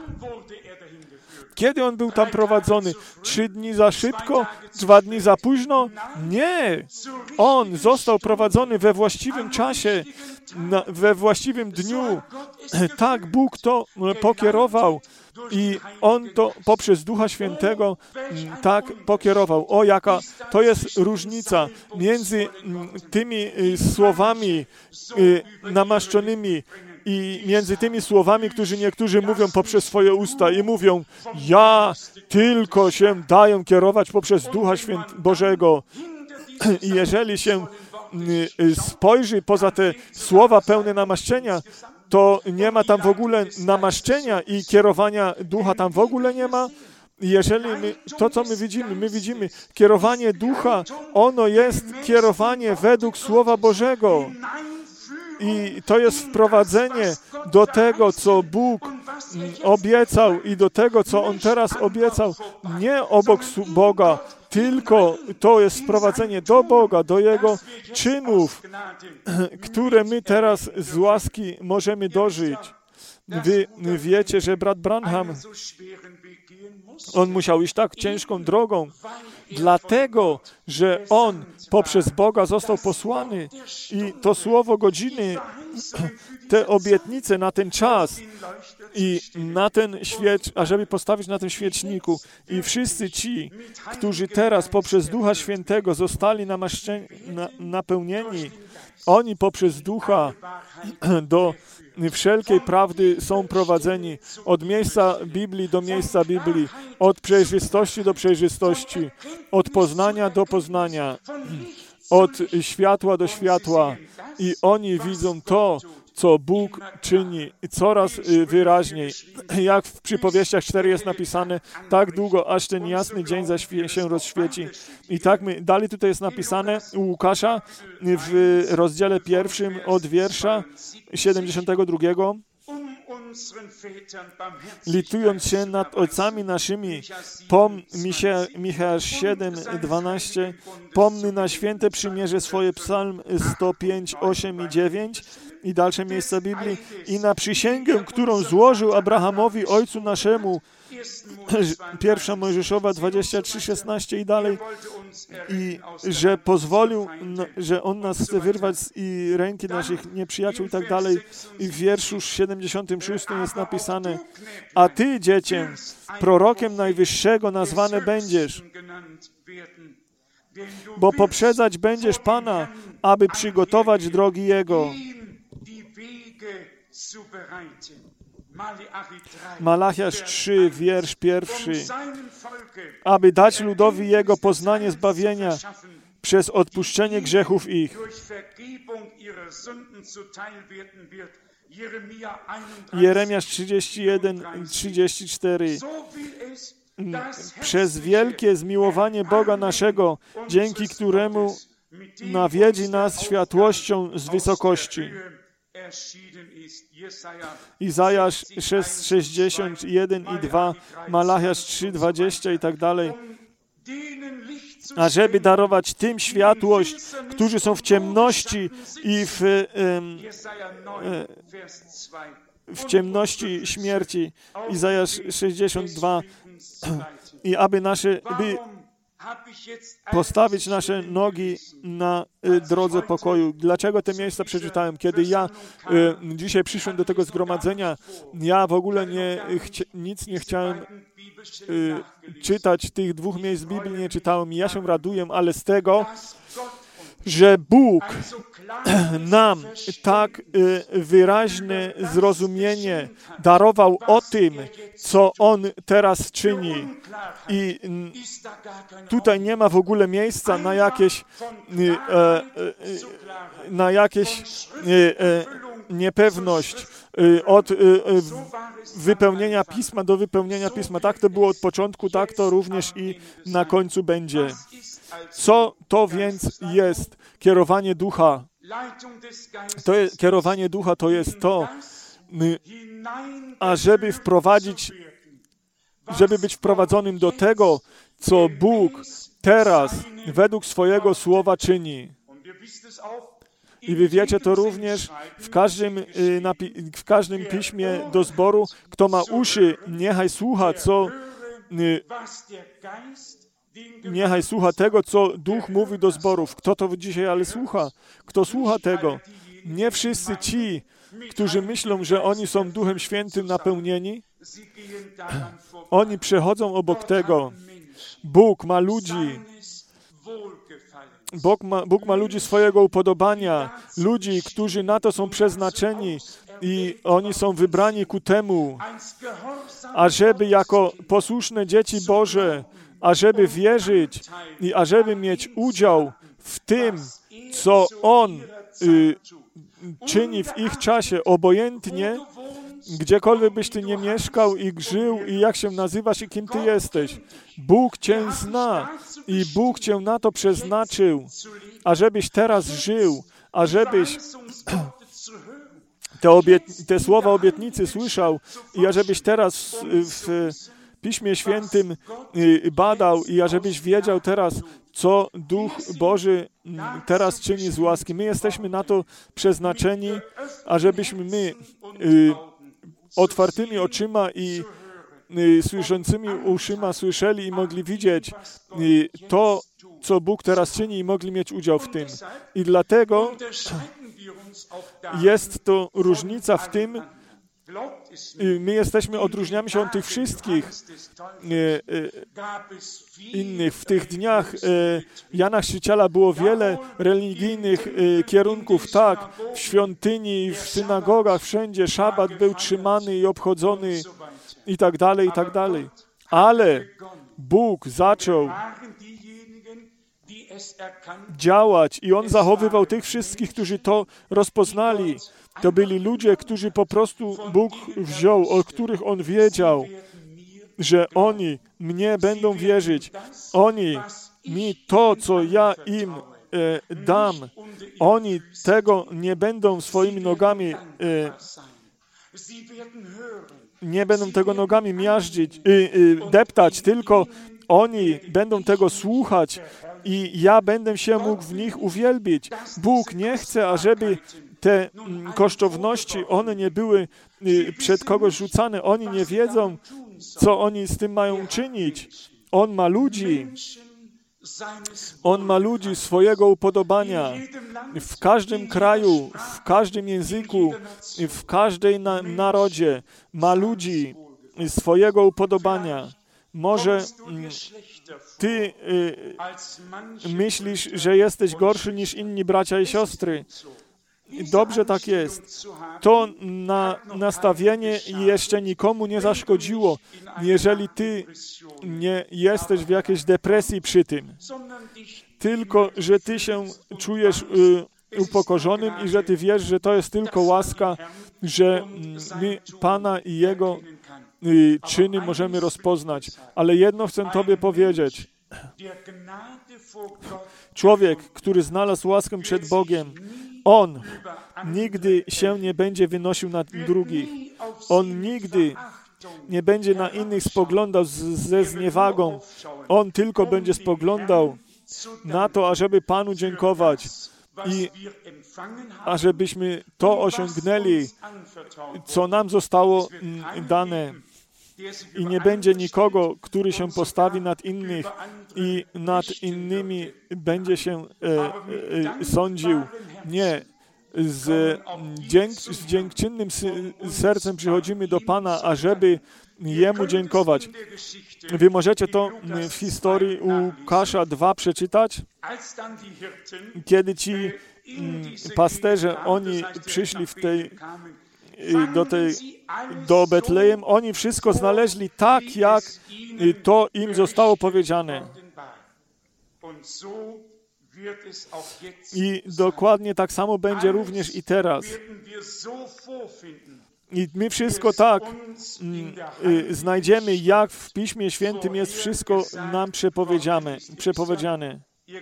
Kiedy on był tam prowadzony? 3 dni za szybko? 2 dni za późno? Nie! On został prowadzony we właściwym czasie, we właściwym dniu. Tak Bóg to pokierował. I On to poprzez Ducha Świętego tak pokierował. O, jaka to jest różnica między tymi słowami namaszczonymi i między tymi słowami, niektórzy mówią poprzez swoje usta i mówią, ja tylko się daję kierować poprzez Ducha Bożego. I jeżeli się spojrzy poza te słowa pełne namaszczenia, to nie ma tam w ogóle namaszczenia i kierowania Ducha tam w ogóle nie ma. Jeżeli to, co my widzimy kierowanie Ducha, ono jest kierowanie według Słowa Bożego. I to jest wprowadzenie do tego, co Bóg obiecał i do tego, co On teraz obiecał, nie obok Boga, tylko to jest wprowadzenie do Boga, do Jego czynów, które my teraz z łaski możemy dożyć. Wy wiecie, że brat Branham, on musiał iść tak ciężką drogą, dlatego, że on poprzez Boga został posłany i to słowo godziny, te obietnice na ten czas i na ten ażeby postawić na tym świeczniku. I wszyscy ci, którzy teraz poprzez Ducha Świętego zostali napełnieni, oni poprzez Ducha do wszelkiej prawdy są prowadzeni od miejsca Biblii do miejsca Biblii, od przejrzystości do przejrzystości, od poznania do poznania, od światła do światła i oni widzą to, co Bóg czyni coraz wyraźniej. Jak w przypowieściach 4 jest napisane, tak długo, aż ten jasny dzień się rozświeci. I tak dalej tutaj jest napisane u Łukasza w rozdziale 1 od wiersza 72. Litując się nad ojcami naszymi, Micheasz 7:12, pomny na święte przymierze swoje, Psalm 105, 8 i 9 i dalsze miejsca Biblii, i na przysięgę, którą złożył Abrahamowi, ojcu naszemu, 1 Mojżeszowa 23:16 i dalej, i że pozwolił, że On nas chce wyrwać z ręki naszych nieprzyjaciół i tak dalej. I w wierszu 76 jest napisane, a Ty, dziecię, prorokiem Najwyższego nazwane będziesz, bo poprzedzać będziesz Pana, aby przygotować drogi Jego. Malachiasz 3, wiersz 1. Aby dać ludowi Jego poznanie zbawienia przez odpuszczenie grzechów ich. Jeremiasz 31, 34. przez wielkie zmiłowanie Boga naszego, dzięki któremu nawiedzi nas światłością z wysokości. Izajasz 6:61 i 2, Malachiasz 3:20 i tak dalej. Ażeby darować tym światłość, którzy są w ciemności i w ciemności śmierci. Izajasz 62. I aby postawić nasze nogi na drodze pokoju. Dlaczego te miejsca przeczytałem? Kiedy ja dzisiaj przyszłem do tego zgromadzenia, ja w ogóle nic nie chciałem czytać. Tych 2 miejsc Biblii nie czytałem i ja się raduję, ale z tego, że Bóg nam tak wyraźne zrozumienie darował o tym, co On teraz czyni. I tutaj nie ma w ogóle miejsca na jakieś niepewność od wypełnienia Pisma do wypełnienia Pisma. Tak to było od początku, tak to również i na końcu będzie. Co to więc jest kierowanie ducha? Kierowanie ducha to jest to, ażeby żeby być wprowadzonym do tego, co Bóg teraz według swojego słowa czyni. I wy wiecie to również w każdym piśmie do zboru. Kto ma uszy, niechaj słucha, niechaj słucha tego, co Duch mówi do zborów. Kto to dzisiaj ale słucha? Kto słucha tego? Nie wszyscy ci, którzy myślą, że oni są Duchem Świętym napełnieni. Oni przechodzą obok tego. Bóg ma ludzi. Bóg ma ludzi swojego upodobania. Ludzi, którzy na to są przeznaczeni i oni są wybrani ku temu, ażeby jako posłuszne dzieci Boże, ażeby wierzyć i ażeby mieć udział w tym, co On czyni w ich czasie, obojętnie, gdziekolwiek byś Ty nie mieszkał i żył i jak się nazywasz i kim Ty jesteś. Bóg Cię zna i Bóg Cię na to przeznaczył, ażebyś teraz żył, ażebyś te słowa obietnicy słyszał i ażebyś teraz w Piśmie Świętym badał i ażebyś wiedział teraz, co Duch Boży teraz czyni z łaski. My jesteśmy na to przeznaczeni, ażebyśmy my otwartymi oczyma i słyszącymi uszyma słyszeli i mogli widzieć to, co Bóg teraz czyni i mogli mieć udział w tym. I dlatego jest to różnica w tym, my odróżniamy się od tych wszystkich innych. W tych dniach Jana Chrzciciela było wiele religijnych kierunków, tak, w świątyni, w synagogach, wszędzie szabat był trzymany i obchodzony i tak dalej, i tak dalej. Ale Bóg zaczął działać i On zachowywał tych wszystkich, którzy to rozpoznali. To byli ludzie, którzy po prostu Bóg wziął, o których On wiedział, że oni mnie będą wierzyć. Oni mi to, co ja im dam, oni tego nie będą swoimi nogami nie będą tego nogami miażdżyć, deptać, tylko oni będą tego słuchać i ja będę się mógł w nich uwielbić. Bóg nie chce, ażeby te kosztowności, one nie były przed kogoś rzucane. Oni nie wiedzą, co oni z tym mają czynić. On ma ludzi. On ma ludzi swojego upodobania. W każdym kraju, w każdym języku, w każdej narodzie ma ludzi swojego upodobania. Może ty myślisz, że jesteś gorszy niż inni bracia i siostry. Dobrze tak jest. To nastawienie jeszcze nikomu nie zaszkodziło, jeżeli ty nie jesteś w jakiejś depresji przy tym. Tylko, że ty się czujesz upokorzonym i że ty wiesz, że to jest tylko łaska, że my Pana i Jego czyny możemy rozpoznać. Ale jedno chcę Tobie powiedzieć. Człowiek, który znalazł łaskę przed Bogiem, on nigdy się nie będzie wynosił nad drugich. On nigdy nie będzie na innych spoglądał ze zniewagą. On tylko będzie spoglądał na to, ażeby Panu dziękować i ażebyśmy to osiągnęli, co nam zostało dane. I nie będzie nikogo, który się postawi nad innych i nad innymi będzie się sądził. Nie. Z dziękczynnym sercem przychodzimy do Pana, ażeby Jemu dziękować. Wy możecie to w historii Łukasza 2 przeczytać, kiedy ci pasterze, oni przyszli do Betlejem, oni wszystko znaleźli tak, jak to im zostało powiedziane. I dokładnie tak samo będzie również i teraz. I my wszystko tak znajdziemy, jak w Piśmie Świętym jest wszystko nam przepowiedziane.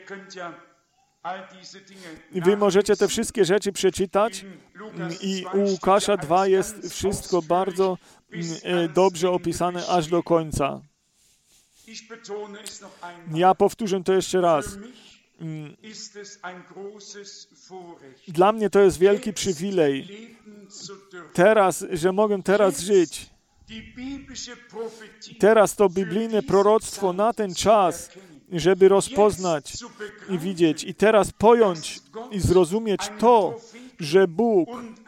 Wy możecie te wszystkie rzeczy przeczytać i u Łukasza 2 jest wszystko bardzo dobrze opisane aż do końca. Ja powtórzę to jeszcze raz. Dla mnie to jest wielki przywilej, że mogę teraz żyć. Teraz to biblijne proroctwo na ten czas, żeby rozpoznać i widzieć. I teraz pojąć i zrozumieć to, że Bóg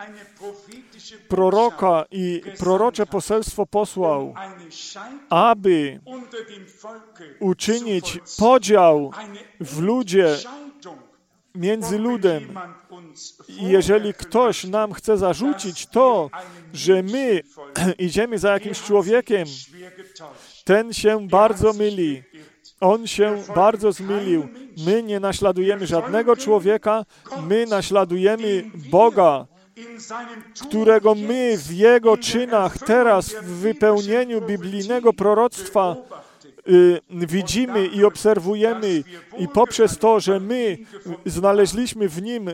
proroka i prorocze poselstwo posłał, aby uczynić podział w ludzie, między ludem. I jeżeli ktoś nam chce zarzucić to, że my idziemy za jakimś człowiekiem, ten się bardzo myli. On się bardzo zmylił. My nie naśladujemy żadnego człowieka, my naśladujemy Boga, którego my w Jego czynach teraz w wypełnieniu biblijnego proroctwa widzimy i obserwujemy. I poprzez to, że my znaleźliśmy w Nim,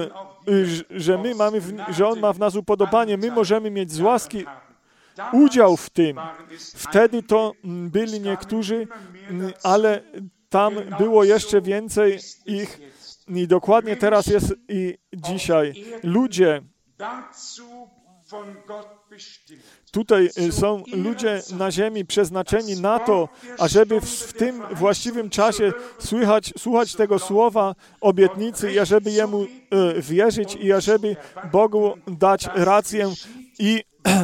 że On ma w nas upodobanie, my możemy mieć z łaski udział w tym. Wtedy to byli niektórzy, ale tam było jeszcze więcej ich i dokładnie teraz jest i dzisiaj. Ludzie, tutaj są ludzie na ziemi przeznaczeni na to, ażeby w tym właściwym czasie słuchać tego słowa obietnicy i ażeby Jemu wierzyć i ażeby Bogu dać rację i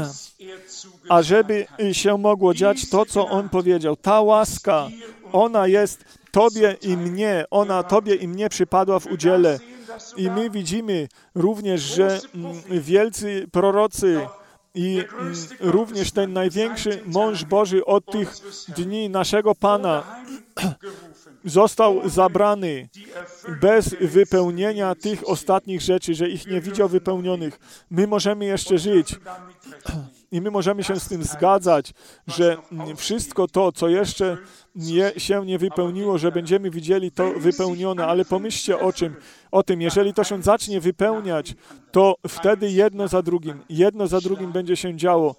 ażeby się mogło dziać to, co On powiedział. Ta łaska, ona jest Tobie i mnie, ona Tobie i mnie przypadła w udziale. I my widzimy również, że wielcy prorocy i również ten największy mąż Boży od tych dni naszego Pana został zabrany bez wypełnienia tych ostatnich rzeczy, że ich nie widział wypełnionych. My możemy jeszcze żyć i my możemy się z tym zgadzać, że wszystko to, co jeszcze się nie wypełniło, że będziemy widzieli to wypełnione, ale pomyślcie o tym, jeżeli to się zacznie wypełniać, to wtedy jedno za drugim będzie się działo.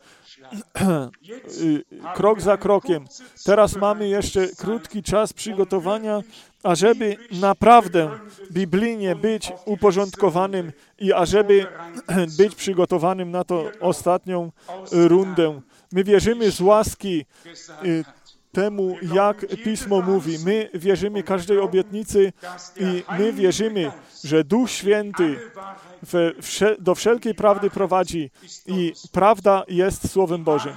Krok za krokiem. Teraz mamy jeszcze krótki czas przygotowania, ażeby naprawdę biblijnie być uporządkowanym i ażeby być przygotowanym na tą ostatnią rundę. My wierzymy z łaski temu, jak Pismo mówi. My wierzymy każdej obietnicy i my wierzymy, że Duch Święty do wszelkiej prawdy prowadzi i prawda jest Słowem Bożym.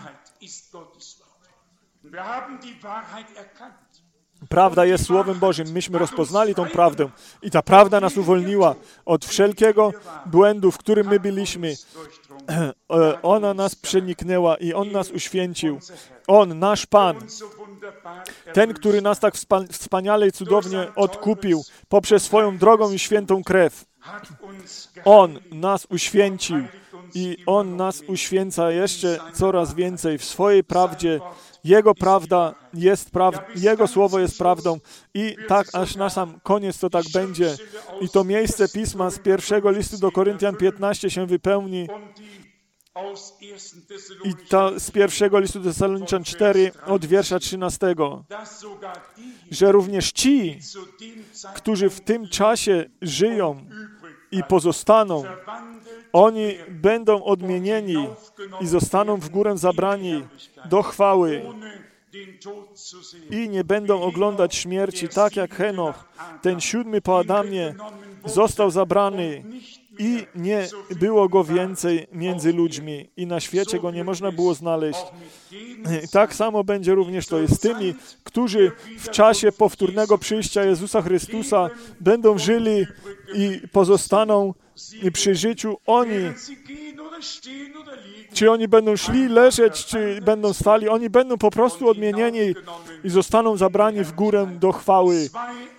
Prawda jest Słowem Bożym. Myśmy rozpoznali tą prawdę i ta prawda nas uwolniła od wszelkiego błędu, w którym my byliśmy. Ona nas przeniknęła i On nas uświęcił. On, nasz Pan, ten, który nas tak wspaniale i cudownie odkupił poprzez swoją drogą i świętą krew. On nas uświęcił i On nas uświęca jeszcze coraz więcej w swojej prawdzie. Jego prawda jest Jego słowo jest prawdą i tak aż na sam koniec to tak będzie. I to miejsce Pisma z 1 listu do Koryntian 15 się wypełni. I to z 1 listu do Tesaloniczan 4 od wiersza 13, że również ci, którzy w tym czasie żyją i pozostaną, oni będą odmienieni i zostaną w górę zabrani do chwały i nie będą oglądać śmierci, tak jak Henoch, ten 7 po Adamie, został zabrany i nie było go więcej między ludźmi i na świecie go nie można było znaleźć. Tak samo będzie również to jest z tymi, którzy w czasie powtórnego przyjścia Jezusa Chrystusa będą żyli i pozostaną przy życiu. Czy oni będą szli, leżeć, czy będą stali, oni będą po prostu odmienieni i zostaną zabrani w górę do chwały.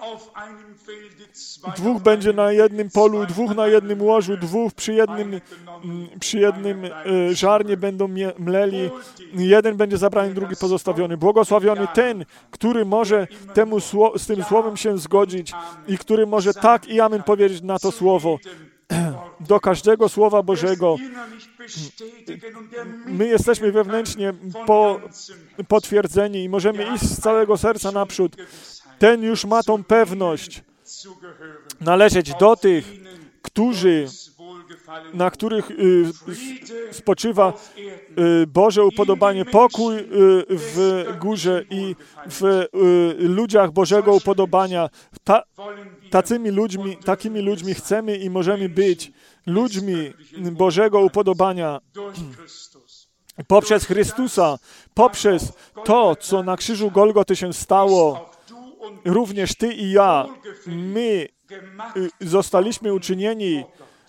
2 będzie na jednym polu, 2 na jednym łożu, 2 przy jednym żarnie będą mleli. Jeden będzie zabrany, drugi pozostawiony. Błogosławiony ten, który może z tym słowem się zgodzić i który może tak i amen powiedzieć na to słowo. Do każdego Słowa Bożego. My jesteśmy wewnętrznie potwierdzeni i możemy iść z całego serca naprzód. Ten już ma tą pewność należeć do tych, na których spoczywa Boże upodobanie, pokój w górze i w ludziach Bożego upodobania. Takimi ludźmi chcemy i możemy być ludźmi Bożego upodobania poprzez Chrystusa, poprzez to, co na krzyżu Golgoty się stało. Również ty i ja, my zostaliśmy uczynieni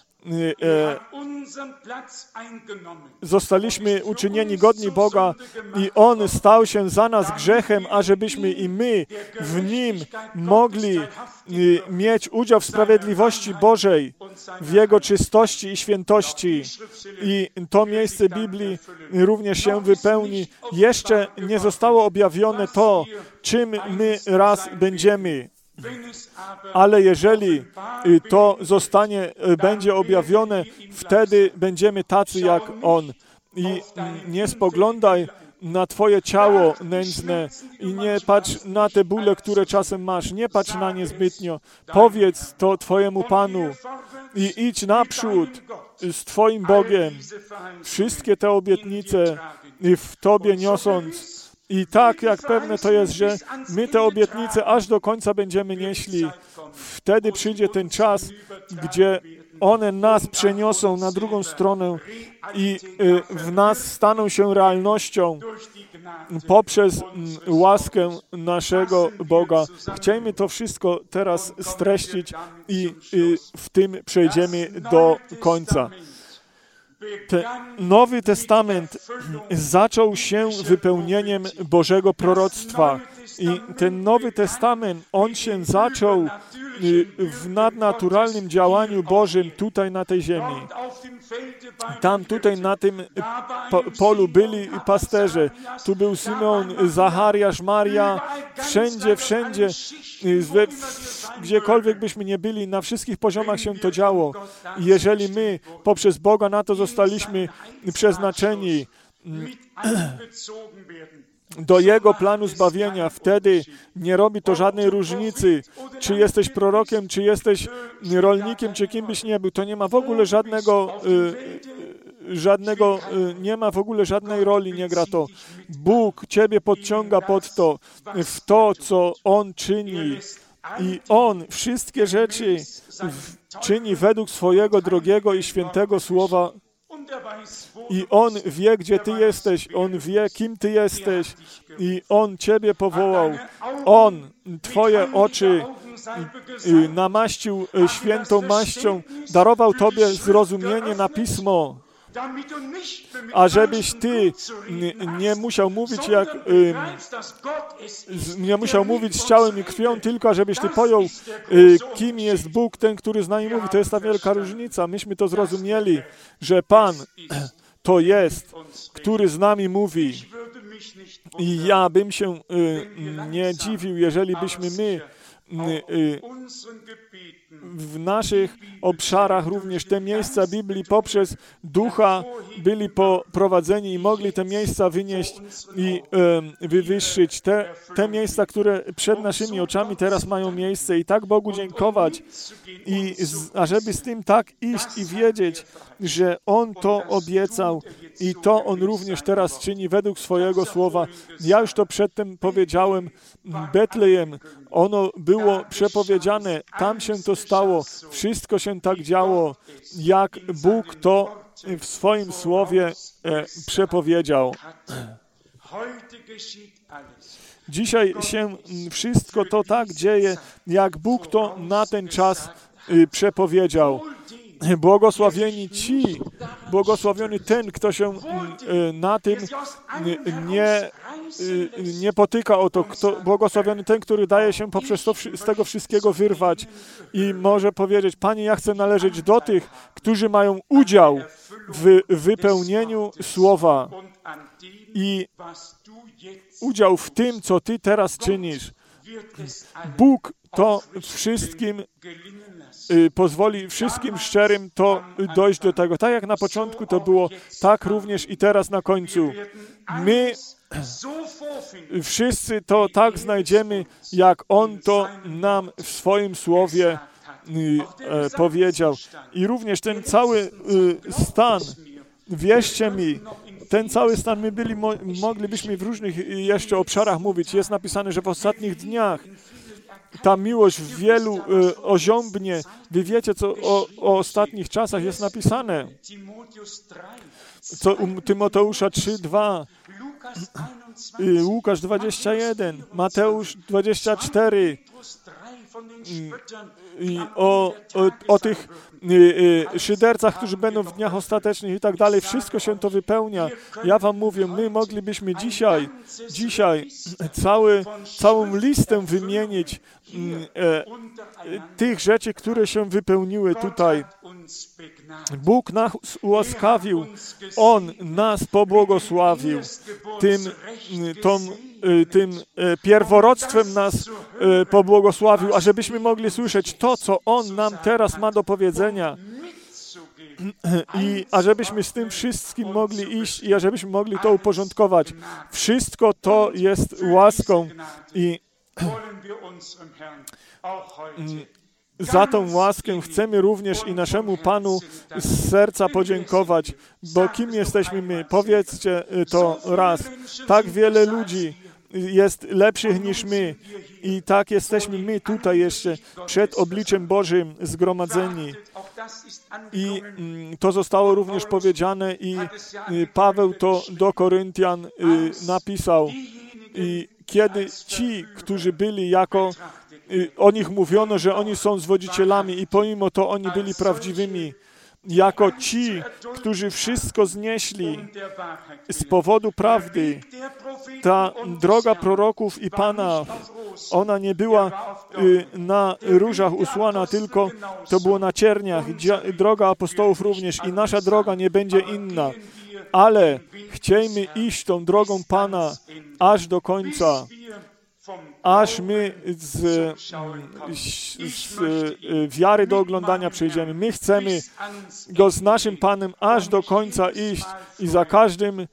godni Boga i On stał się za nas grzechem, ażebyśmy i my w Nim mogli mieć udział w sprawiedliwości Bożej, w Jego czystości i świętości. I to miejsce Biblii również się wypełni. Jeszcze nie zostało objawione to, czym my raz będziemy. Ale jeżeli to będzie objawione, wtedy będziemy tacy jak On. I nie spoglądaj na twoje ciało nędzne i nie patrz na te bóle, które czasem masz. Nie patrz na nie zbytnio. Powiedz to twojemu Panu i idź naprzód z twoim Bogiem. Wszystkie te obietnice w tobie niosąc. I tak jak pewne to jest, że my te obietnice aż do końca będziemy nieśli. Wtedy przyjdzie ten czas, gdzie one nas przeniosą na drugą stronę i w nas staną się realnością poprzez łaskę naszego Boga. Chciejmy to wszystko teraz streścić i w tym przejdziemy do końca. Nowy Testament zaczął się wypełnieniem Bożego proroctwa i ten Nowy Testament, on się zaczął w nadnaturalnym działaniu Bożym tutaj na tej ziemi. Tam tutaj na tym polu byli pasterze. Tu był Symeon, Zachariasz, Maria. Wszędzie, gdziekolwiek byśmy nie byli, na wszystkich poziomach się to działo. I jeżeli my poprzez Boga na to zostaliśmy przeznaczeni do Jego planu zbawienia, wtedy nie robi to żadnej różnicy, czy jesteś prorokiem, czy jesteś rolnikiem, czy kim byś nie był. To nie ma w ogóle nie ma w ogóle żadnej roli, nie gra to. Bóg ciebie podciąga pod to, w to, co On czyni. I On wszystkie rzeczy czyni według swojego drogiego i świętego słowa. I On wie, gdzie ty jesteś. On wie, kim ty jesteś. I On ciebie powołał. On twoje oczy namaścił świętą maścią. Darował tobie zrozumienie na Pismo. A żebyś ty nie musiał mówić nie musiał mówić z ciałem i krwią, tylko żebyś ty pojął, kim jest Bóg, ten, który z nami mówi. To jest ta wielka różnica. Myśmy to zrozumieli, że Pan to jest, który z nami mówi. I ja bym się nie dziwił, jeżeli byśmy my w naszych obszarach również te miejsca Biblii poprzez Ducha byli poprowadzeni i mogli te miejsca wynieść i wywyższyć. Te miejsca, które przed naszymi oczami teraz mają miejsce i tak Bogu dziękować a żeby z tym tak iść i wiedzieć, że On to obiecał i to On również teraz czyni według swojego słowa. Ja już to przedtem powiedziałem, Betlejem, ono było przepowiedziane, tam się to stało, wszystko się tak działo, jak Bóg to w swoim słowie przepowiedział. Dzisiaj się wszystko to tak dzieje, jak Bóg to na ten czas przepowiedział. Błogosławiony ten, kto się na tym nie potyka o to, błogosławiony ten, który daje się poprzez to z tego wszystkiego wyrwać i może powiedzieć: Panie, ja chcę należeć do tych, którzy mają udział w wypełnieniu słowa i udział w tym, co Ty teraz czynisz. Bóg to wszystkim pozwoli, wszystkim szczerym to dojść do tego. Tak jak na początku to było, tak również i teraz na końcu. My wszyscy to tak znajdziemy, jak On to nam w swoim słowie powiedział. I również ten cały stan, wierzcie mi, ten cały stan my moglibyśmy w różnych jeszcze obszarach mówić. Jest napisane, że w ostatnich dniach ta miłość w wielu oziąbnie. Wy wiecie, co o ostatnich czasach jest napisane. Co u Tymoteusza 3:2, Łukasz 21, Mateusz 24, i o tych szydercach, którzy będą w dniach ostatecznych i tak dalej. Wszystko się to wypełnia. Ja wam mówię, my moglibyśmy dzisiaj całą listę wymienić tych rzeczy, które się wypełniły tutaj. Bóg nas ułaskawił, On nas pobłogosławił, tym pierworodstwem nas pobłogosławił, ażebyśmy mogli słyszeć to, co On nam teraz ma do powiedzenia. I ażebyśmy z tym wszystkim mogli iść i ażebyśmy mogli to uporządkować. Wszystko to jest łaską i za tą łaskę chcemy również i naszemu Panu z serca podziękować, bo kim jesteśmy my? Powiedzcie to raz. Tak wiele ludzi jest lepszych niż my i tak jesteśmy my tutaj jeszcze przed obliczem Bożym zgromadzeni. I to zostało również powiedziane i Paweł to do Koryntian napisał. I kiedy ci, którzy byli o nich mówiono, że oni są zwodzicielami i pomimo to oni byli prawdziwymi, jako ci, którzy wszystko znieśli z powodu prawdy. Ta droga proroków i Pana, ona nie była na różach usłana, tylko to było na cierniach. Droga apostołów również i nasza droga nie będzie inna. Ale chciejmy iść tą drogą Pana aż do końca. Aż my z wiary do oglądania przejdziemy. My chcemy Go z naszym Panem aż do końca iść i za każdym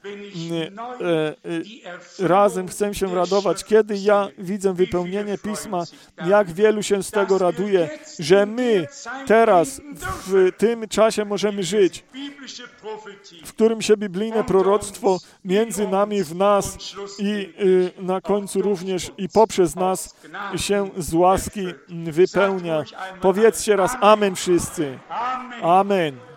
razem chcę się radować. Kiedy ja widzę wypełnienie Pisma, jak wielu się z tego raduje, że my teraz w tym czasie możemy żyć, w którym się biblijne proroctwo między nami, w nas i na końcu również i poprzez nas się z łaski wypełnia. Powiedzcie raz amen wszyscy. Amen.